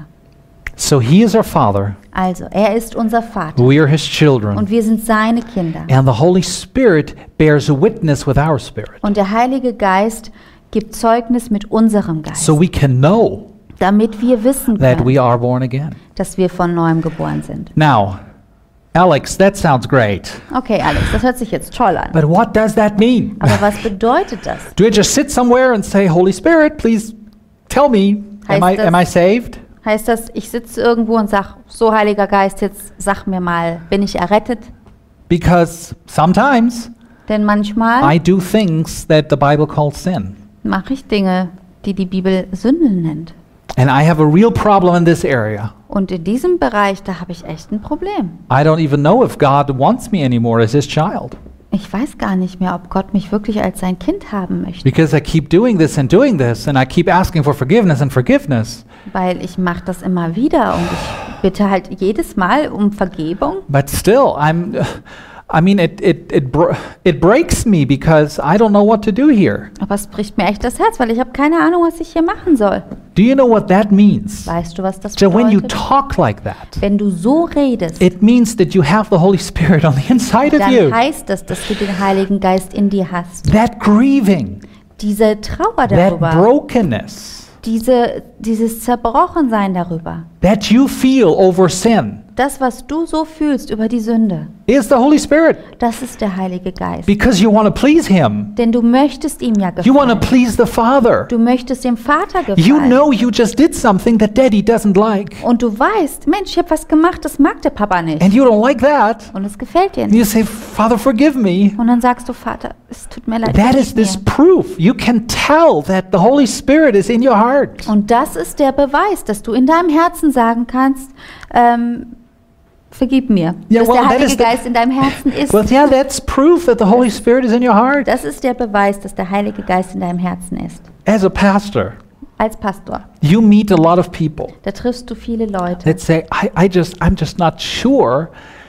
S1: So he is our Father,
S2: Also, er ist unser Vater
S1: we are his children,
S2: und wir sind seine Kinder.
S1: and the Holy Spirit bears witness with our spirit.
S2: Und der Heilige Geist gibt Zeugnis mit unserem Geist,
S1: So we can know
S2: damit wir wissen
S1: that
S2: können,
S1: we are born again.
S2: dass wir von neuem geboren sind.
S1: Now, Alex, that sounds great,
S2: Okay, Alex, das hört sich jetzt toll an.
S1: but what does that mean?
S2: Aber was bedeutet das?
S1: Do I just sit somewhere and say, Holy Spirit, please tell me, am I,
S2: Heißt das-
S1: am I saved?
S2: Heißt das, ich sitze irgendwo und sage, so Heiliger Geist, jetzt sag mir mal, bin ich errettet?
S1: Because sometimes
S2: Denn manchmal
S1: I do things that the Bible calls sin.
S2: mache ich Dinge, die die Bibel Sünden nennt.
S1: And I have a real problem in this area.
S2: Und in diesem Bereich, da habe ich echt ein Problem.
S1: I don't even know if God wants me anymore as his child.
S2: Ich weiß gar nicht mehr, ob Gott mich wirklich als sein Kind haben möchte,
S1: Because I keep doing this and doing this, and I keep asking for forgiveness and forgiveness.
S2: weil ich mache das immer wieder und ich bitte halt jedes Mal um Vergebung.
S1: But still, I'm, I mean, it, it, it, br- it breaks me because I don't know what to do here.
S2: Aber es bricht mir echt das Herz, weil ich habe keine Ahnung, was ich hier machen soll.
S1: Do you know what that means?
S2: Weißt du, was das
S1: So when you
S2: bedeutet?
S1: talk like that,
S2: Wenn du so redest,
S1: it means that you have the Holy Spirit on the inside of you.
S2: dann heißt das, dass du den Heiligen Geist in dir hast.
S1: That grieving,
S2: Diese Trauer
S1: that
S2: darüber,
S1: brokenness
S2: diese, dieses Zerbrochensein darüber,
S1: that you feel over sin
S2: das, was du so fühlst über die Sünde,
S1: is the Holy Spirit
S2: das ist der Heilige Geist.
S1: because you want to please Him.
S2: Denn du möchtest ihm ja
S1: You want to
S2: gefallen.
S1: please the Father.
S2: Du möchtest dem Vater
S1: You
S2: gefallen.
S1: know you just did something that Daddy doesn't like,
S2: Und du weißt, Mensch, ich habe was gemacht, das mag der Papa nicht.
S1: and you don't like that.
S2: Und es gefällt dir
S1: And
S2: nicht.
S1: you say, Father, forgive me.
S2: Und dann sagst du, Vater, es tut mir leid.
S1: That
S2: vergib
S1: is this
S2: mir.
S1: proof. You can tell that the Holy Spirit is in your heart.
S2: Und das ist der Beweis, dass du in deinem Herzen sagen kannst, ähm, vergib mir,
S1: Ja,
S2: dass
S1: well,
S2: der
S1: that
S2: Heilige
S1: is the-
S2: Geist in deinem Herzen ist.
S1: Well, yeah, that's proof that the Holy Spirit is in your heart.
S2: Das ist der Beweis, dass der Heilige Geist in deinem Herzen ist.
S1: As a pastor,
S2: Als Pastor,
S1: you meet a lot of people
S2: da triffst du viele Leute,
S1: that say, I, I just, I'm just not sure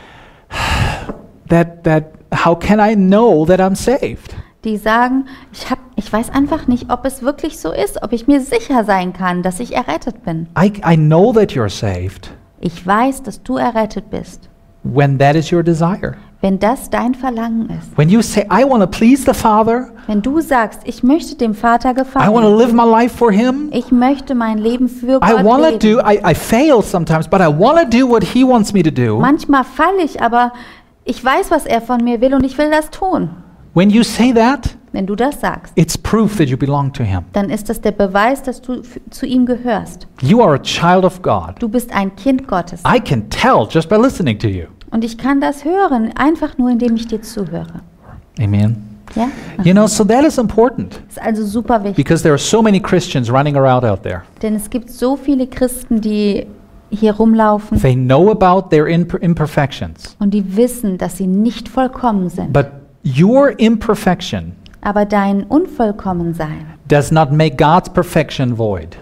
S1: that, that, how can I know that I'm saved?
S2: die sagen, ich, hab, ich weiß einfach nicht, ob es wirklich so ist, ob ich mir sicher sein kann, dass ich errettet bin.
S1: I, I know that you're saved
S2: Ich weiß, dass du errettet bist,
S1: when that is your desire.
S2: Wenn das dein Verlangen ist,
S1: when you say, I want to please the Father,
S2: wenn du sagst, ich möchte dem Vater
S1: I want to
S2: gefallen,
S1: live my life for Him,
S2: ich möchte mein Leben für
S1: I
S2: Gott
S1: want to
S2: leben.
S1: do, I, I fail sometimes, but I want to do what He wants me to do.
S2: Manchmal falle ich, aber ich weiß, was er von mir will und ich will das tun.
S1: When you say that,
S2: Wenn du das sagst,
S1: it's proof that you belong to Him.
S2: dann ist das der Beweis, dass du f- zu ihm gehörst.
S1: You are a child of God.
S2: Du bist ein Kind Gottes.
S1: I can tell just by listening to you.
S2: Und ich kann das hören, einfach nur, indem ich dir zuhöre.
S1: Amen.
S2: Ja?
S1: You know, so that is important
S2: Das ist also super wichtig,
S1: because there are so many Christians running around out there.
S2: denn es gibt so viele Christen, die hier rumlaufen
S1: They know about their imper- imperfections,
S2: und die wissen, dass sie nicht vollkommen sind.
S1: but your imperfection
S2: Aber dein Unvollkommensein,
S1: does not make God's perfection void.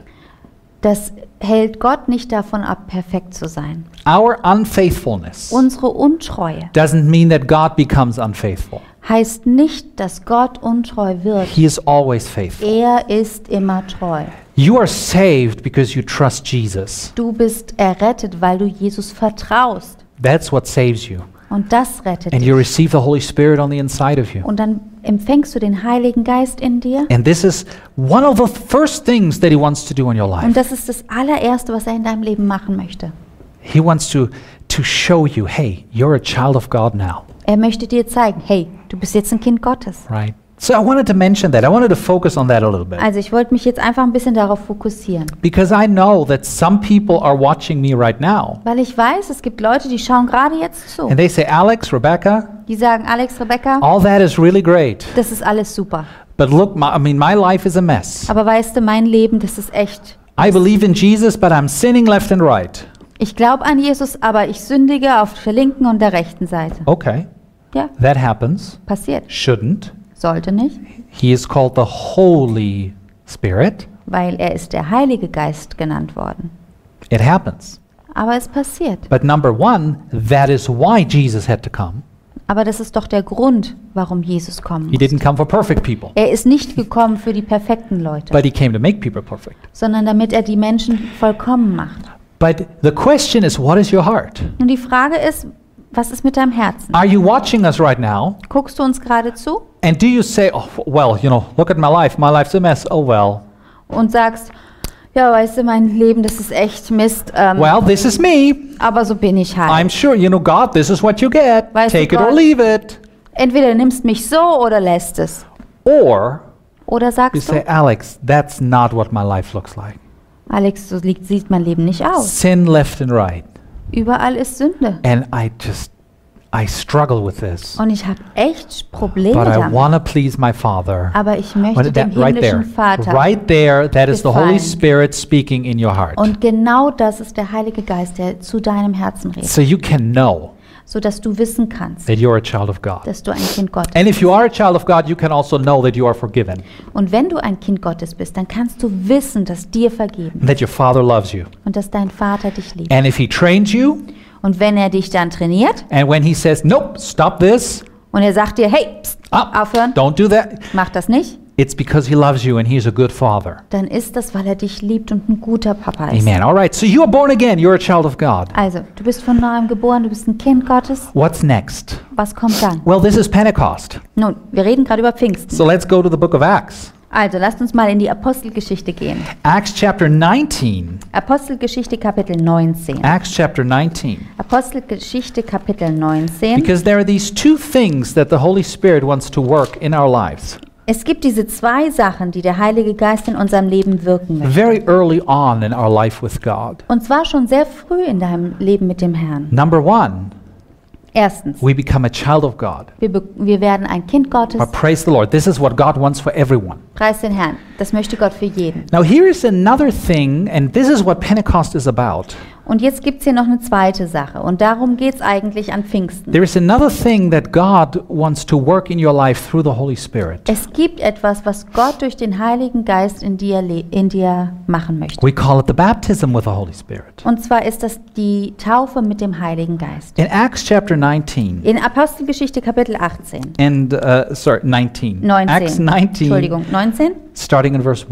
S2: das hält Gott nicht davon ab, perfekt zu sein.
S1: Our unfaithfulness
S2: Unsere Untreue
S1: doesn't mean that God becomes unfaithful.
S2: heißt nicht, dass Gott untreu wird.
S1: He is always faithful.
S2: Er ist immer treu.
S1: You are saved because you trust Jesus.
S2: Du bist errettet, weil du Jesus vertraust.
S1: That's what saves you.
S2: Und das rettet
S1: And
S2: dich.
S1: you receive the Holy Spirit on the inside of you.
S2: Und dann empfängst du den Heiligen Geist in dir.
S1: And this is one of the first things that He wants to do in your
S2: Und
S1: life.
S2: das ist das allererste, was er in deinem Leben machen möchte.
S1: He wants to, to show you, hey, you're a child of God now,
S2: Er möchte dir zeigen, hey, du bist jetzt ein Kind Gottes.
S1: right? So I wanted to mention that. I wanted to focus on that a little bit.
S2: Also ich wollte mich jetzt einfach ein bisschen darauf fokussieren.
S1: Because I know that some people are watching me right now.
S2: Weil ich weiß, es gibt Leute, die schauen gerade jetzt zu.
S1: And they say, Alex, Rebecca,
S2: Die sagen, Alex, Rebecca,
S1: all that is really great.
S2: das ist alles super.
S1: But look, my, I mean, my life is a mess.
S2: Aber weißt du, mein Leben, das ist echt.
S1: I believe in Jesus, but I'm sinning left and right.
S2: Ich glaube an Jesus, aber ich sündige auf der linken und der rechten Seite.
S1: Okay,
S2: Ja,
S1: that happens.
S2: passiert.
S1: Shouldn't.
S2: Sollte nicht,
S1: He is called the Holy Spirit.
S2: weil er ist der Heilige Geist genannt worden.
S1: It happens.
S2: Aber es passiert.
S1: But number one, that is why Jesus had to come.
S2: Aber das ist doch der Grund, warum Jesus kommen
S1: He
S2: musste.
S1: didn't come for perfect people,
S2: Er ist nicht gekommen für die perfekten Leute,
S1: but He came to make people perfect.
S2: sondern damit er die Menschen vollkommen macht.
S1: But the question is, what is your heart?
S2: Und die Frage ist, was ist mit deinem Herzen?
S1: Are you watching us right now?
S2: Guckst du uns gerade zu
S1: And do you say, oh, well, you know, look at my life. My life's a mess. Oh, well.
S2: und sagst, ja, weißt du, mein Leben, das ist echt Mist, ähm,
S1: Well, this is me.
S2: aber so bin ich halt.
S1: I'm sure, you know, God, this is what you get.
S2: Weißt du,
S1: Take it or
S2: Gott-
S1: leave it.
S2: Entweder du nimmst mich so oder lässt es.
S1: Or
S2: Oder
S1: you
S2: sagst
S1: say,
S2: du,
S1: Alex, that's not what my life looks like.
S2: Alex, so liegt, sieht mein Leben nicht aus.
S1: Sin left and right.
S2: Überall ist Sünde.
S1: And I just, I struggle with this.
S2: Und ich habe echt Probleme
S1: But I
S2: damit.
S1: want to please my Father.
S2: Aber ich möchte
S1: Well,
S2: dem
S1: that- right there.
S2: himmlischen Vater.
S1: Right there, that is the Holy
S2: gefallen.
S1: Spirit speaking in your heart.
S2: Und genau das ist der Heilige Geist, der zu deinem Herzen redet.
S1: So you can know
S2: Sodass du wissen kannst,
S1: that you're a child of God.
S2: dass du ein Kind Gottes
S1: And if you are a child of God, you can also know that you are forgiven.
S2: Und wenn du ein Kind Gottes bist, dann kannst du wissen, dass dir vergeben
S1: And that your Father loves you.
S2: und dass dein Vater dich liebt.
S1: And if He trains you,
S2: Und wenn er dich dann trainiert
S1: and when He says, nope, stop this,
S2: und er sagt dir, hey, pst,
S1: up,
S2: aufhören,
S1: don't do that,
S2: mach das nicht,
S1: it's because He loves you and He's a good Father.
S2: dann ist das, weil er dich liebt und ein guter Papa ist.
S1: Amen. All right, so you are born again. You're a child of God.
S2: Also, du bist von neuem geboren, du bist ein Kind Gottes.
S1: What's next?
S2: Was kommt dann?
S1: Well, this is Pentecost.
S2: Nun, wir reden gerade über Pfingsten.
S1: So let's go to the book of Acts.
S2: Also, lasst uns mal in die Apostelgeschichte gehen.
S1: Acts chapter nineteen.
S2: Apostelgeschichte Kapitel neunzehn.
S1: Acts chapter nineteen.
S2: Apostelgeschichte Kapitel neunzehn.
S1: Because there are these two things that the Holy Spirit wants to work in our lives
S2: Es gibt diese zwei Sachen, die der Heilige Geist in unserem Leben wirken möchte.
S1: very early on in our life with God.
S2: Und zwar schon sehr früh in deinem Leben mit dem Herrn.
S1: Number one,
S2: Erstens,
S1: we become a child of God.
S2: wir, be- wir werden ein Kind Gottes.
S1: But praise the Lord. This is what God wants for everyone.
S2: Preis den Herrn. Das möchte Gott für jeden.
S1: Now, here is another thing, and this is what Pentecost is about.
S2: Und jetzt gibt es hier noch eine zweite Sache. Und darum geht es eigentlich an Pfingsten.
S1: There is another thing that God wants to work in your life through the Holy Spirit.
S2: Es gibt etwas, was Gott durch den Heiligen Geist in dir, le- in dir machen möchte.
S1: We call it the baptism with the Holy Spirit.
S2: Und zwar ist das die Taufe mit dem Heiligen Geist.
S1: In Acts chapter nineteen,
S2: In Apostelgeschichte Kapitel achtzehn.
S1: and uh, sorry, nineteen.
S2: neunzehn.
S1: Acts nineteen,
S2: Entschuldigung, neunzehn.
S1: starting in verse one.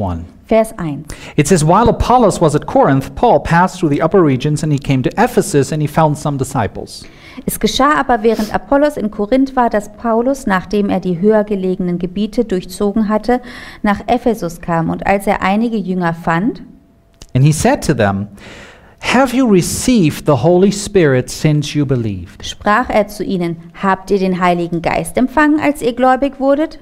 S2: Vers eins.
S1: It says, while Apollos was at Corinth, Paul passed through the upper regions and he came to Ephesus and he found some disciples.
S2: Es geschah aber, während Apollos in Korinth war, dass Paulus, nachdem er die höher gelegenen Gebiete durchzogen hatte, nach Ephesus kam. Und als er einige Jünger fand,
S1: And he said to them, have you received the Holy Spirit since you believed?
S2: sprach er zu ihnen: Habt ihr den Heiligen Geist empfangen, als ihr gläubig wurdet?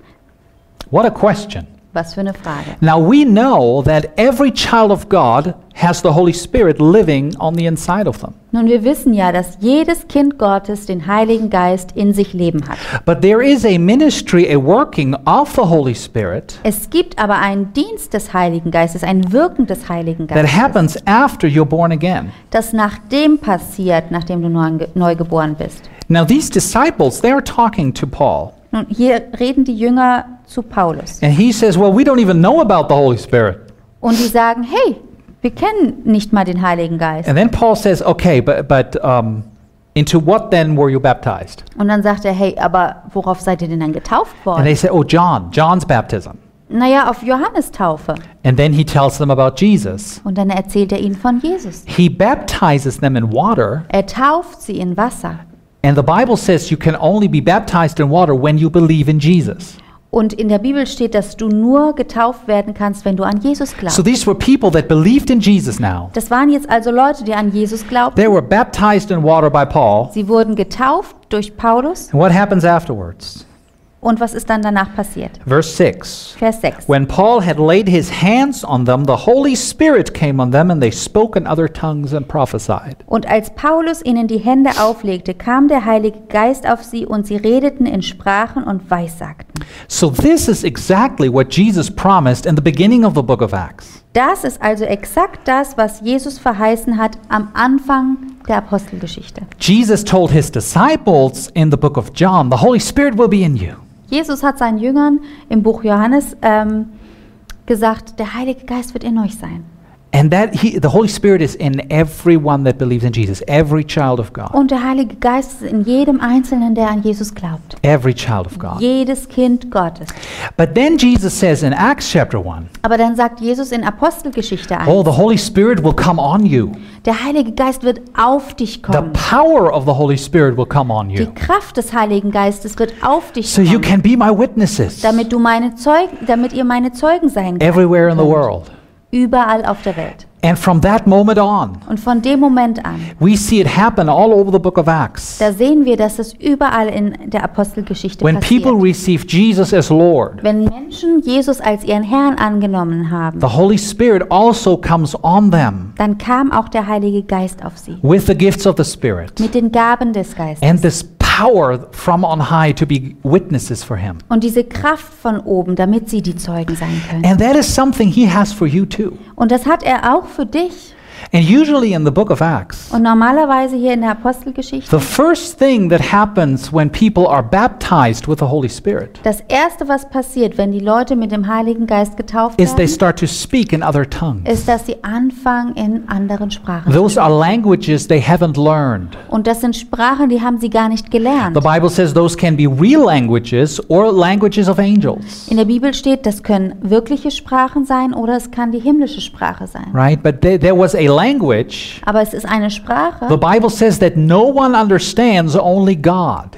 S1: What a question.
S2: Was für eine Frage.
S1: Now we know that every child of God has the Holy Spirit living on the inside of them.
S2: Nun, wir wissen ja, dass jedes Kind Gottes den Heiligen Geist in sich leben hat.
S1: But there is a ministry, a working of the Holy Spirit
S2: Es gibt aber einen Dienst des Heiligen Geistes, ein Wirken des Heiligen
S1: that
S2: Geistes,
S1: happens after you're born again.
S2: das nach dem passiert, nachdem du neu, neu geboren bist.
S1: Now these disciples, they're talking to Paul.
S2: Nun, hier reden die Jünger zu Paulus.
S1: And he says, well, we don't even know about the Holy Spirit.
S2: Und die sagen: Hey, wir kennen nicht mal den Heiligen Geist.
S1: And then Paul says, okay, but, but um, into what then were you baptized?
S2: Und dann sagt er: Hey, aber worauf seid ihr denn dann getauft
S1: And they
S2: worden?
S1: say, oh, John, John's baptism.
S2: Naja, auf Johannes Taufe.
S1: And then he tells them about Jesus.
S2: Und dann erzählt er ihnen von Jesus.
S1: He baptizes them in water.
S2: Er tauft sie in Wasser.
S1: And the Bible says you can only be baptized in water when you believe in Jesus.
S2: Und in der Bibel steht, dass du nur getauft werden kannst, wenn du an Jesus
S1: So
S2: glaubst.
S1: these were people that believed in Jesus now.
S2: Das waren jetzt also Leute, die an Jesus glaubten.
S1: They were baptized in water by Paul.
S2: Sie wurden getauft durch Paulus.
S1: And what happens afterwards?
S2: Und was ist dann danach passiert?
S1: Verse six.
S2: Vers sechs.
S1: When Paul had laid his hands on them, the Holy Spirit came on them, and they spoke in other tongues and prophesied.
S2: Und als Paulus ihnen die Hände auflegte, kam der Heilige Geist auf sie und sie redeten in Sprachen und Weissagten.
S1: So this is exactly what Jesus promised in the beginning of the book of Acts.
S2: Das ist also exakt das, was Jesus verheißen hat am Anfang der Apostelgeschichte.
S1: Jesus told his disciples in the book of John, the Holy Spirit will be in you.
S2: Jesus hat seinen Jüngern im Buch Johannes ähm, gesagt, der Heilige Geist wird in euch sein.
S1: And that he, the Holy Spirit is in everyone that believes in Jesus, every child of God.
S2: Und der Heilige Geist ist in jedem Einzelnen, der an Jesus glaubt.
S1: Every child of God.
S2: Jedes Kind Gottes.
S1: But then Jesus says in Acts chapter one,
S2: Aber dann sagt Jesus in Apostelgeschichte
S1: oh,
S2: eins,
S1: the Holy Spirit will come on you.
S2: der Heilige Geist wird auf dich
S1: The
S2: kommen.
S1: power of the Holy Spirit will come on
S2: Die
S1: you.
S2: Kraft des Heiligen Geistes wird auf dich
S1: So you
S2: kommen,
S1: can be my witnesses
S2: damit du meine Zeugen, damit ihr meine Zeugen sein könnt.
S1: everywhere in the world.
S2: Überall auf der Welt.
S1: And from that moment on,
S2: Und von dem Moment an,
S1: we see it happen all over the book of Acts.
S2: da sehen wir, dass es überall in der Apostelgeschichte
S1: When
S2: passiert.
S1: people receive Jesus as Lord,
S2: Wenn Menschen Jesus als ihren Herrn angenommen haben,
S1: the Holy Spirit also comes on them
S2: dann kam auch der Heilige Geist auf sie
S1: with the gifts of the Spirit
S2: mit den Gaben des Geistes.
S1: and this power from on high to be witnesses for Him.
S2: Und diese Kraft von oben, damit sie die Zeugen sein können.
S1: And that is something He has for you too.
S2: Und das hat er auch für dich.
S1: And usually in the book of Acts,
S2: Und normalerweise hier in der Apostelgeschichte,
S1: the first thing that happens when people are baptized with the Holy Spirit
S2: das Erste, was passiert, wenn die Leute mit dem Heiligen Geist getauft
S1: is they
S2: werden,
S1: start to speak in other tongues.
S2: ist, dass sie anfangen, in anderen Sprachen zu
S1: Those are languages they haven't learned.
S2: Und das sind Sprachen, die haben sie gar nicht gelernt.
S1: The Bible says those can be real languages or languages of angels.
S2: In der Bibel steht, das können wirkliche Sprachen sein oder es kann die himmlische Sprache sein.
S1: Right? But there, there was a language,
S2: Aber es ist eine Sprache,
S1: the Bible says that no one understands, only God.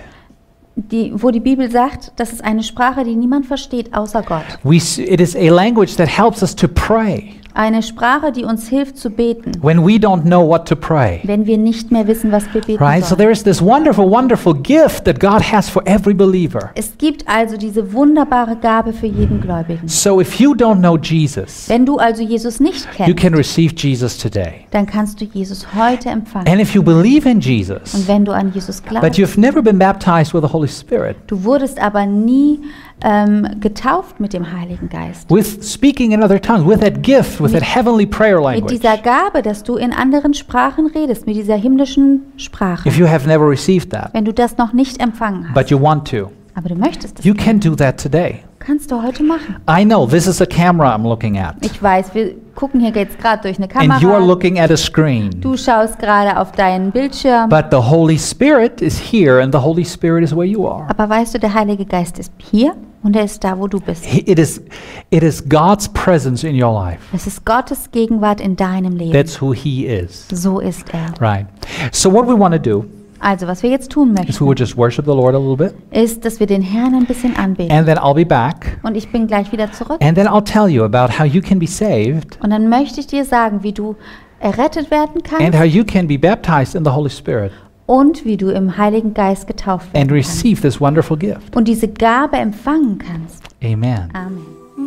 S2: die, wo die Bibel sagt, das ist eine Sprache, die niemand versteht, außer Gott.
S1: We, s- it is a language that helps us to pray
S2: Eine Sprache, die uns hilft zu beten,
S1: when we don't know what to pray.
S2: wenn wir nicht mehr wissen, was wir beten
S1: Right? So
S2: sollen.
S1: there is this wonderful, wonderful gift that God has for every believer.
S2: Es gibt also diese wunderbare Gabe für jeden Gläubigen.
S1: So if you don't know Jesus,
S2: Wenn du also Jesus nicht
S1: you
S2: kennst,
S1: can receive Jesus today.
S2: dann kannst du Jesus heute empfangen.
S1: And if you believe in
S2: Und
S1: Jesus,
S2: wenn du an Jesus
S1: but
S2: glaubst,
S1: you've never been baptized with the Holy Spirit,
S2: du wurdest aber nie ähm, getauft mit dem Heiligen Geist.
S1: with speaking in other tongues, with that gift, with that heavenly prayer
S2: Mit
S1: language,
S2: dieser Gabe, dass du in anderen Sprachen redest, mit dieser himmlischen Sprache.
S1: if you have never received that,
S2: Wenn du das noch nicht empfangen
S1: but
S2: hast,
S1: you want to,
S2: aber du möchtest es,
S1: you can do that today.
S2: kannst du heute machen.
S1: I know this is a camera I'm looking at,
S2: Ich weiß, wir gucken hier jetzt gerade durch eine
S1: and you are
S2: Kamera.
S1: looking at a screen.
S2: Du schaust gerade auf deinen Bildschirm.
S1: But the Holy Spirit is here, and the Holy Spirit is where you are.
S2: Aber weißt du, der Heilige Geist ist hier und er ist da, wo du bist.
S1: He- It is, it is God's presence in your life.
S2: Es ist Gottes Gegenwart in deinem Leben.
S1: That's who He is.
S2: So ist er.
S1: Right. So what we want to do
S2: Also, was wir jetzt tun
S1: is we
S2: möchten,
S1: would just worship the Lord a little bit,
S2: ist, dass wir den Herrn ein bisschen anbeten.
S1: and then I'll be back,
S2: Und ich bin gleich wieder zurück.
S1: and then I'll tell you about how you can be saved
S2: Und dann möchte ich dir sagen, wie du errettet werden
S1: and
S2: kannst
S1: how you can be baptized in the Holy Spirit
S2: und wie du im Heiligen Geist getauft
S1: and
S2: werden kannst.
S1: receive this wonderful gift.
S2: Und diese Gabe empfangen kannst.
S1: Amen.
S2: Amen.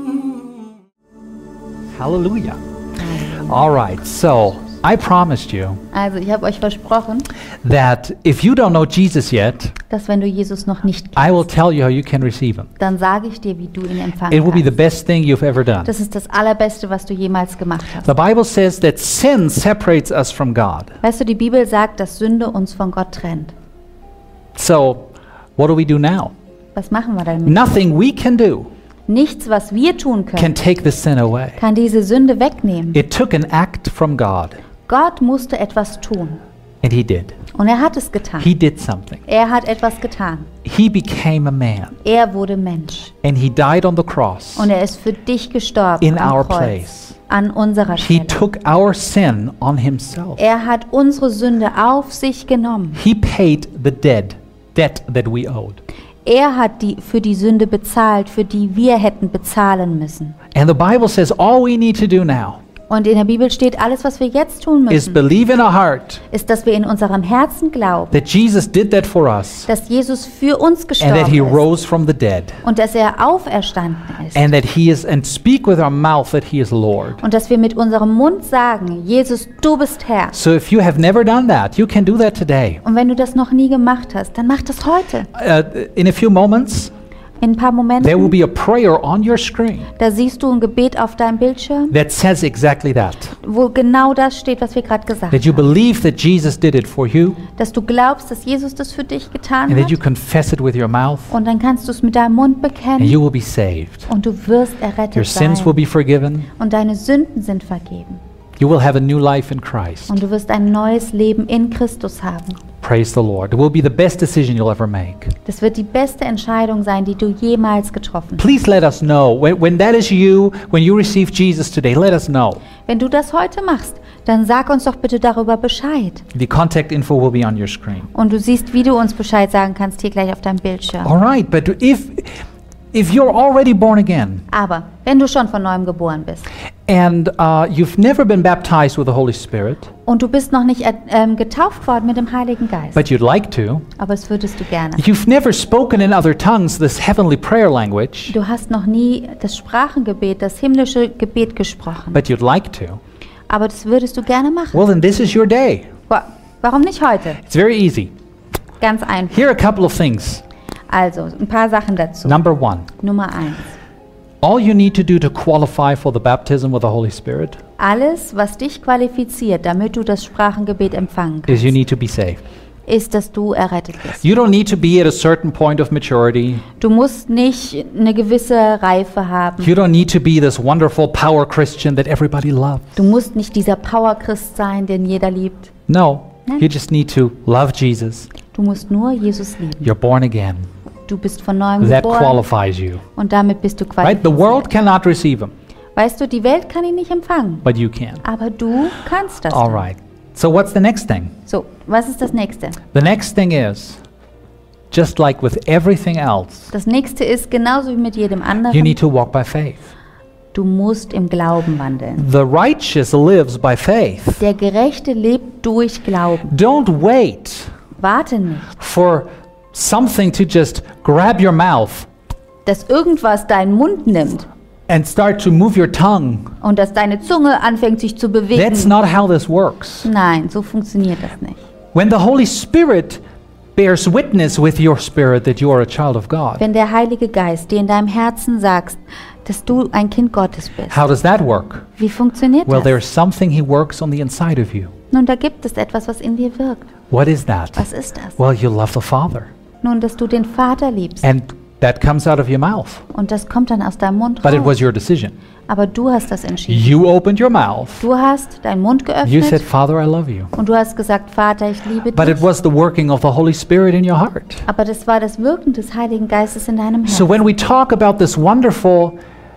S1: Hallelujah. All right. So I promised you
S2: Also, ich habe euch versprochen,
S1: that if you don't know Jesus yet,
S2: dass wenn du Jesus noch nicht
S1: I will
S2: kennst,
S1: tell you how you can receive Him.
S2: dann sage ich dir, wie du ihn empfangen
S1: It will be the
S2: kannst.
S1: best thing you've ever done.
S2: Das ist das Allerbeste, was du jemals gemacht hast.
S1: The Bible says that sin separates us from God.
S2: Weißt du, die Bibel sagt, dass Sünde uns von Gott trennt.
S1: So what do we do now?
S2: Was machen wir damit?
S1: Nothing we can do
S2: Nichts, was wir tun
S1: can
S2: können,
S1: take the sin away.
S2: kann diese Sünde wegnehmen.
S1: It took an act from God,
S2: Gott musste etwas tun.
S1: and He did.
S2: Und er hat es getan.
S1: He did something.
S2: Er hat etwas getan.
S1: He became a man,
S2: Er wurde Mensch.
S1: and He died on the cross
S2: Und er ist für dich gestorben
S1: in
S2: am
S1: our
S2: Kreuz.
S1: place.
S2: An unserer
S1: He
S2: Stelle.
S1: took our sin on Himself.
S2: Er hat unsere Sünde auf sich genommen.
S1: He paid the debt, debt that we owed.
S2: Er hat die, für die Sünde bezahlt, für die wir hätten bezahlen müssen.
S1: And the Bible says all we need to do now
S2: Und in der Bibel steht, alles, was wir jetzt tun
S1: is
S2: müssen,
S1: believe in our heart
S2: ist, dass wir in unserem Herzen glauben,
S1: that Jesus did that for us,
S2: dass Jesus für uns
S1: and that He
S2: gestorben ist
S1: rose from the dead,
S2: und dass er auferstanden ist.
S1: and that He is, and speak with our mouth that He is Lord.
S2: Und dass wir mit unserem Mund sagen, Jesus, du bist Herr.
S1: So if you have never done that, you can do that today.
S2: Und wenn du das noch nie gemacht hast, dann mach das heute.
S1: Uh, in a few moments,
S2: In ein paar
S1: there will
S2: Momenten,
S1: be a prayer on your screen
S2: da siehst du ein Gebet auf deinem Bildschirm,
S1: that says exactly that.
S2: wo genau das steht, was wir gerade gesagt
S1: That you
S2: haben.
S1: believe that Jesus did it for you,
S2: Dass du glaubst, dass Jesus das für dich getan
S1: and that you
S2: hat.
S1: confess it with your mouth,
S2: Und dann kannst du es mit deinem Mund
S1: and
S2: bekennen
S1: you will be saved.
S2: und du wirst
S1: Your
S2: errettet
S1: sins will
S2: sein.
S1: be forgiven.
S2: Und deine Sünden sind vergeben.
S1: You will have a new life in Christ.
S2: Und du wirst ein neues Leben in Christus haben.
S1: Praise the Lord. It will be the best decision you'll ever make.
S2: Das wird die beste Entscheidung sein, die du jemals getroffen hast.
S1: Please let us know. When, when that is you, when you receive Jesus today, let us know.
S2: Wenn du das heute machst, dann sag uns doch bitte darüber Bescheid.
S1: The contact info will be on your screen.
S2: Und du siehst, wie du uns Bescheid sagen kannst, hier gleich auf deinem Bildschirm.
S1: All right, but if if you're already born again
S2: Aber wenn du schon von neuem geboren bist
S1: and uh, you've never been baptized with the Holy Spirit,
S2: und du bist noch nicht äh, ähm, getauft worden mit dem Heiligen Geist,
S1: but you'd like to,
S2: aber es würdest du gerne.
S1: you've never spoken in other tongues, this heavenly prayer language,
S2: Du hast noch nie das Sprachengebet, das himmlische Gebet gesprochen,
S1: but you'd like to,
S2: aber das würdest du gerne machen.
S1: well, then this is your day.
S2: Wa- Warum nicht heute?
S1: It's very easy.
S2: Ganz einfach.
S1: Here are a couple of things.
S2: Also, ein paar Sachen dazu.
S1: Number one,
S2: Nummer eins.
S1: all you need to do to qualify for the baptism with the Holy Spirit
S2: Alles, was dich qualifiziert, damit du das Sprachengebet empfangen
S1: is you
S2: kannst,
S1: need to be saved.
S2: ist, dass du errettet bist.
S1: You don't need to be at a certain point of maturity.
S2: Du musst nicht eine gewisse Reife haben.
S1: You don't need to be this wonderful power Christian that everybody loves.
S2: Du musst nicht dieser Powerchrist sein, den jeder liebt.
S1: No,
S2: Nein.
S1: you just need to love Jesus.
S2: Du musst nur Jesus lieben.
S1: You're born again.
S2: Du bist von neuem
S1: That
S2: geboren
S1: qualifies you.
S2: und damit bist du
S1: Right? The
S2: qualifiziert.
S1: world cannot receive him,
S2: Weißt du, die Welt kann ihn nicht empfangen,
S1: but you can.
S2: aber du kannst das.
S1: All
S2: dann.
S1: right. So what's the next thing?
S2: So, was ist das nächste?
S1: The next thing is, just like with everything else,
S2: Das nächste ist, genauso wie mit jedem
S1: you
S2: anderen,
S1: need to walk by faith.
S2: du musst im Glauben wandeln.
S1: The righteous lives by faith.
S2: Der Gerechte lebt durch Glauben.
S1: Don't wait
S2: Warte nicht,
S1: for something to just grab your mouth
S2: dass irgendwas deinen Mund nimmt
S1: and start to move your tongue.
S2: und dass deine Zunge anfängt sich zu
S1: That's
S2: bewegen.
S1: not how this works.
S2: Nein, so funktioniert das nicht.
S1: When the Holy Spirit bears witness with your spirit that you are a child of God,
S2: Wenn der Heilige Geist dir in deinem Herzen sagt, dass du ein Kind Gottes bist,
S1: how does that work?
S2: wie funktioniert
S1: Well,
S2: das?
S1: there's something He works on the inside of you.
S2: Nun, da gibt es etwas, was in dir wirkt.
S1: What is that?
S2: Was ist das?
S1: Well, you love the Father.
S2: Nun, dass du den Vater liebst.
S1: And That comes out of your mouth.
S2: Und das kommt dann aus deinem Mund
S1: But it was
S2: raus.
S1: your decision.
S2: Aber du hast das entschieden.
S1: You opened your mouth.
S2: Du hast deinen Mund
S1: You said,
S2: geöffnet
S1: Father, I love you.
S2: und du hast gesagt, Vater, ich liebe
S1: But it
S2: dich.
S1: was the working of the Holy Spirit in your heart.
S2: Aber das war das Wirken des Heiligen Geistes in deinem
S1: So
S2: Herzen.
S1: when we talk about this wonderful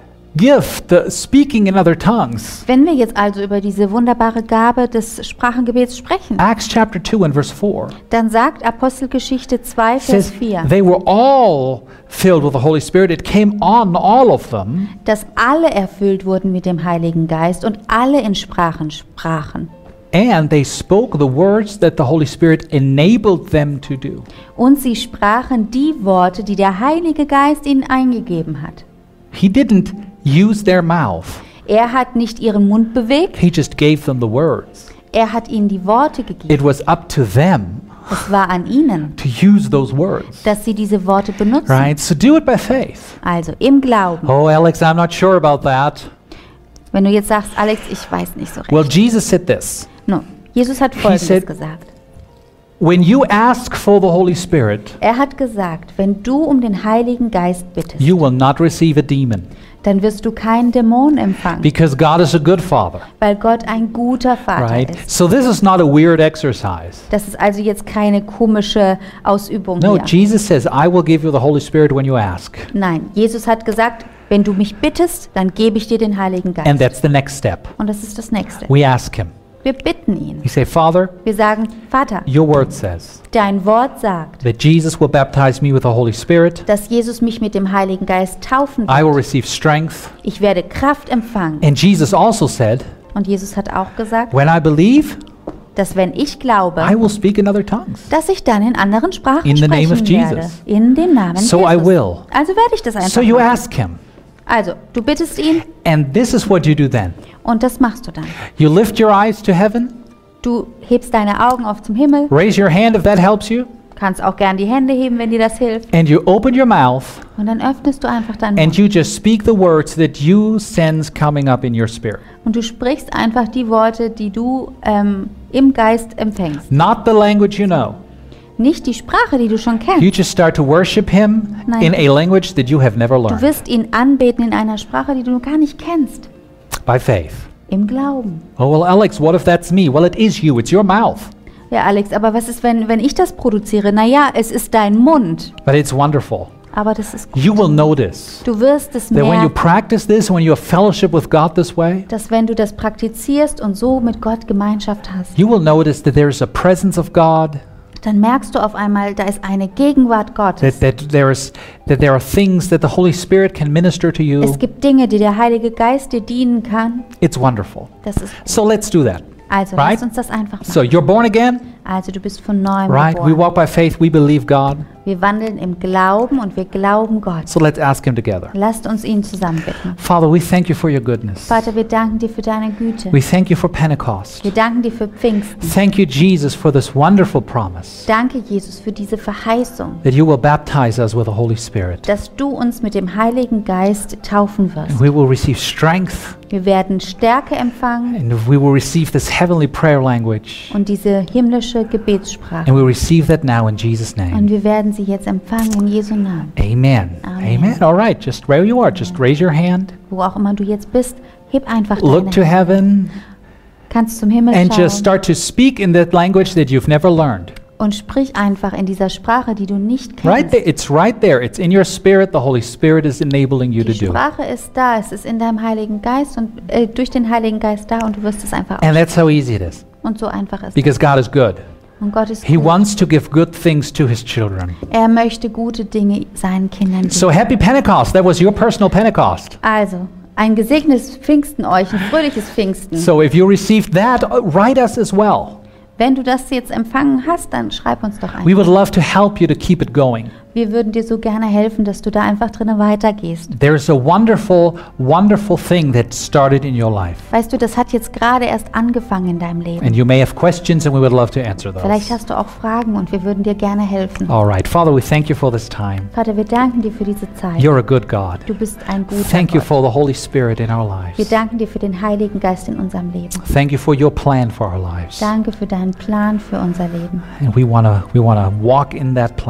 S1: gift, the speaking in other tongues,
S2: Wenn wir jetzt also über diese wunderbare Gabe des Sprachengebets sprechen,
S1: Acts chapter two and verse four
S2: dann sagt Apostelgeschichte zwei, Vers
S1: says
S2: vier,
S1: they were all filled with the Holy Spirit. It came on all of them.
S2: dass alle erfüllt wurden mit dem Heiligen Geist und alle in Sprachen sprachen.
S1: And they spoke the words that the Holy Spirit enabled them to do.
S2: Und sie sprachen die Worte, die der Heilige Geist ihnen eingegeben hat.
S1: He didn't use their mouth.
S2: Er hat nicht ihren Mund bewegt,
S1: He just gave them the words.
S2: er hat ihnen die Worte gegeben.
S1: It was up to them
S2: Es war an ihnen,
S1: to use those words.
S2: dass sie diese Worte benutzen.
S1: Right? So do it by faith.
S2: Also im Glauben.
S1: Oh, Alex, I'm not sure about that.
S2: Wenn du jetzt sagst, Alex, ich weiß nicht so recht.
S1: Well, Jesus said this.
S2: No, Jesus hat Folgendes
S1: said-
S2: gesagt.
S1: When you ask for the Holy Spirit,
S2: Er hat gesagt, wenn du um den Heiligen Geist bittest,
S1: you will not receive a demon
S2: dann wirst du keinen Dämon empfangen,
S1: because God is a good Father.
S2: weil Gott ein guter Vater
S1: Right?
S2: ist.
S1: So this is not a weird exercise.
S2: Das ist also jetzt keine komische Ausübung
S1: No,
S2: hier.
S1: Jesus says, I will give you the Holy Spirit when you ask.
S2: Nein, Jesus hat gesagt, wenn du mich bittest, dann gebe ich dir den Heiligen
S1: And
S2: Geist.
S1: that's the next step.
S2: Und das ist das Nächste.
S1: We ask Him.
S2: Wir bitten ihn.
S1: We say, Father,
S2: Wir sagen, Vater,
S1: your word says
S2: dein Wort sagt,
S1: that Jesus will baptize me with the Holy Spirit.
S2: dass Jesus mich mit dem Heiligen Geist taufen
S1: I will
S2: wird.
S1: receive strength.
S2: Ich werde Kraft empfangen.
S1: And Jesus also said,
S2: Und Jesus hat auch gesagt,
S1: when I believe,
S2: dass wenn ich glaube,
S1: I will speak in other tongues.
S2: dass ich dann in anderen Sprachen
S1: In the name of
S2: sprechen werde.
S1: Jesus.
S2: In dem Namen
S1: So
S2: Jesus.
S1: I will.
S2: Also werde ich das einfach
S1: So you
S2: machen.
S1: ask Him.
S2: Also, du bittest ihn
S1: And this is what you do then.
S2: und das machst du dann.
S1: You lift your eyes to heaven,
S2: Du hebst deine Augen auf zum Himmel,
S1: raise your hand if that helps you,
S2: kannst auch gern die Hände heben, wenn dir das hilft.
S1: and you open your mouth
S2: Und dann öffnest du einfach deinen
S1: and
S2: Mund.
S1: you just speak the words that you sense coming up in your spirit.
S2: Und du sprichst einfach die Worte, die du ähm, im Geist empfängst.
S1: Not the language you know.
S2: Nicht die Sprache, die du schon
S1: You
S2: kennst.
S1: just start to worship Him
S2: Nein.
S1: in a language that you have never
S2: Du
S1: learned
S2: wirst ihn anbeten in einer Sprache, die du gar nicht kennst.
S1: by faith.
S2: Im Glauben.
S1: Oh, well, Alex, what if that's me? Well, it is you. It's your mouth.
S2: Ja, Alex, aber was ist, wenn, wenn ich das produziere? Naja, es ist dein Mund.
S1: But it's wonderful.
S2: Aber das ist gut.
S1: You will notice
S2: Du wirst es
S1: that when you
S2: merken,
S1: practice this, when you have fellowship with God this way,
S2: dass wenn du das praktizierst und so mit Gott Gemeinschaft hast,
S1: you will notice that there's a presence of God,
S2: dann merkst du auf einmal, da ist eine Gegenwart Gottes.
S1: that, that, there is, that there are things that the Holy Spirit can minister to you.
S2: Es gibt Dinge, die der Heilige Geist dir dienen kann.
S1: It's wonderful.
S2: Das ist
S1: So let's do that.
S2: Also
S1: Right?
S2: lass uns das einfach machen.
S1: So you're born again,
S2: Also du bist von neuem
S1: right? We
S2: geboren.
S1: walk by faith, we believe God.
S2: Wir wandeln im Glauben und wir glauben Gott.
S1: So let's ask Him together.
S2: Lasst uns ihn zusammen bitten.
S1: Father, we thank you for your goodness.
S2: Vater, wir danken dir für deine Güte.
S1: We thank you for Pentecost.
S2: Wir danken dir für Pfingsten.
S1: Thank you, Jesus, for this wonderful promise
S2: Danke, Jesus, für diese Verheißung,
S1: that you will baptize us with the Holy Spirit.
S2: dass du uns mit dem Heiligen Geist taufen
S1: And
S2: wirst.
S1: we will receive strength,
S2: Wir werden Stärke empfangen
S1: and we will receive this heavenly prayer language.
S2: und diese himmlische Gebetssprache.
S1: And we receive that now in Jesus'
S2: Und
S1: name.
S2: wir werden sie jetzt empfangen in Jesu Namen.
S1: Amen.
S2: Amen.
S1: Amen. All right, just where you are, just raise your hand,
S2: Wo auch immer du jetzt bist, heb einfach
S1: look to
S2: deine Hände.
S1: heaven,
S2: Kannst zum Himmel
S1: and just
S2: schauen
S1: start to speak in that language that you've never learned.
S2: und sprich einfach in dieser Sprache, die du nicht
S1: Right there,
S2: kennst.
S1: it's right there. It's in your spirit. The Holy Spirit is enabling you to
S2: Die
S1: do it.
S2: Sprache ist da, es ist in deinem Heiligen Geist und äh, durch den Heiligen Geist da und du wirst es einfach
S1: And
S2: aussprechen.
S1: that's how easy it is.
S2: Und so einfach ist es.
S1: Because God is good.
S2: Und Gott ist
S1: He
S2: gut.
S1: wants to give good things to His children.
S2: Er möchte gute Dinge seinen Kindern geben.
S1: So happy Pentecost. That was your personal Pentecost.
S2: Also, ein gesegnetes Pfingsten euch, ein fröhliches Pfingsten.
S1: So if you received that, uh, write us as well.
S2: Wenn du das jetzt empfangen hast, dann schreib uns doch
S1: We
S2: ein.
S1: would love to help you to keep it going.
S2: Wir würden dir so gerne helfen, dass du da einfach drinnen weitergehst.
S1: There's a wonderful, wonderful thing that started in your life.
S2: Weißt du, das hat jetzt gerade erst angefangen in deinem Leben.
S1: And you may have questions, and we would love to answer
S2: Vielleicht
S1: those.
S2: hast du auch Fragen und wir würden dir gerne helfen.
S1: All right. Father, we thank you for this time.
S2: Vater, wir danken dir für diese Zeit.
S1: You're a good God.
S2: Du bist ein guter
S1: Thank you
S2: Gott.
S1: for the Holy Spirit in our
S2: Wir
S1: lives.
S2: danken dir für den Heiligen Geist in unserem Leben.
S1: Thank you for your plan for our lives.
S2: Danke für deinen Plan für unser Leben.
S1: And we want to we want to walk in that plan.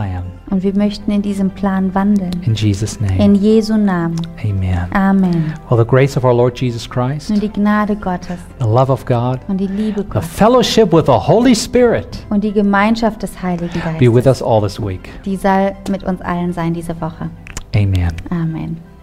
S2: Und wir möchten in diesem Plan wandeln.
S1: In Jesus' name.
S2: In Jesu Namen.
S1: Amen.
S2: Amen.
S1: Well, the grace of our Lord Jesus Christ,
S2: Und die Gnade Gottes
S1: the love of God,
S2: und die Liebe
S1: the
S2: Gottes
S1: fellowship with the Holy Spirit
S2: und die Gemeinschaft des Heiligen
S1: be with
S2: Geistes,
S1: us all this week.
S2: die soll mit uns allen sein diese Woche.
S1: Amen.
S2: Amen.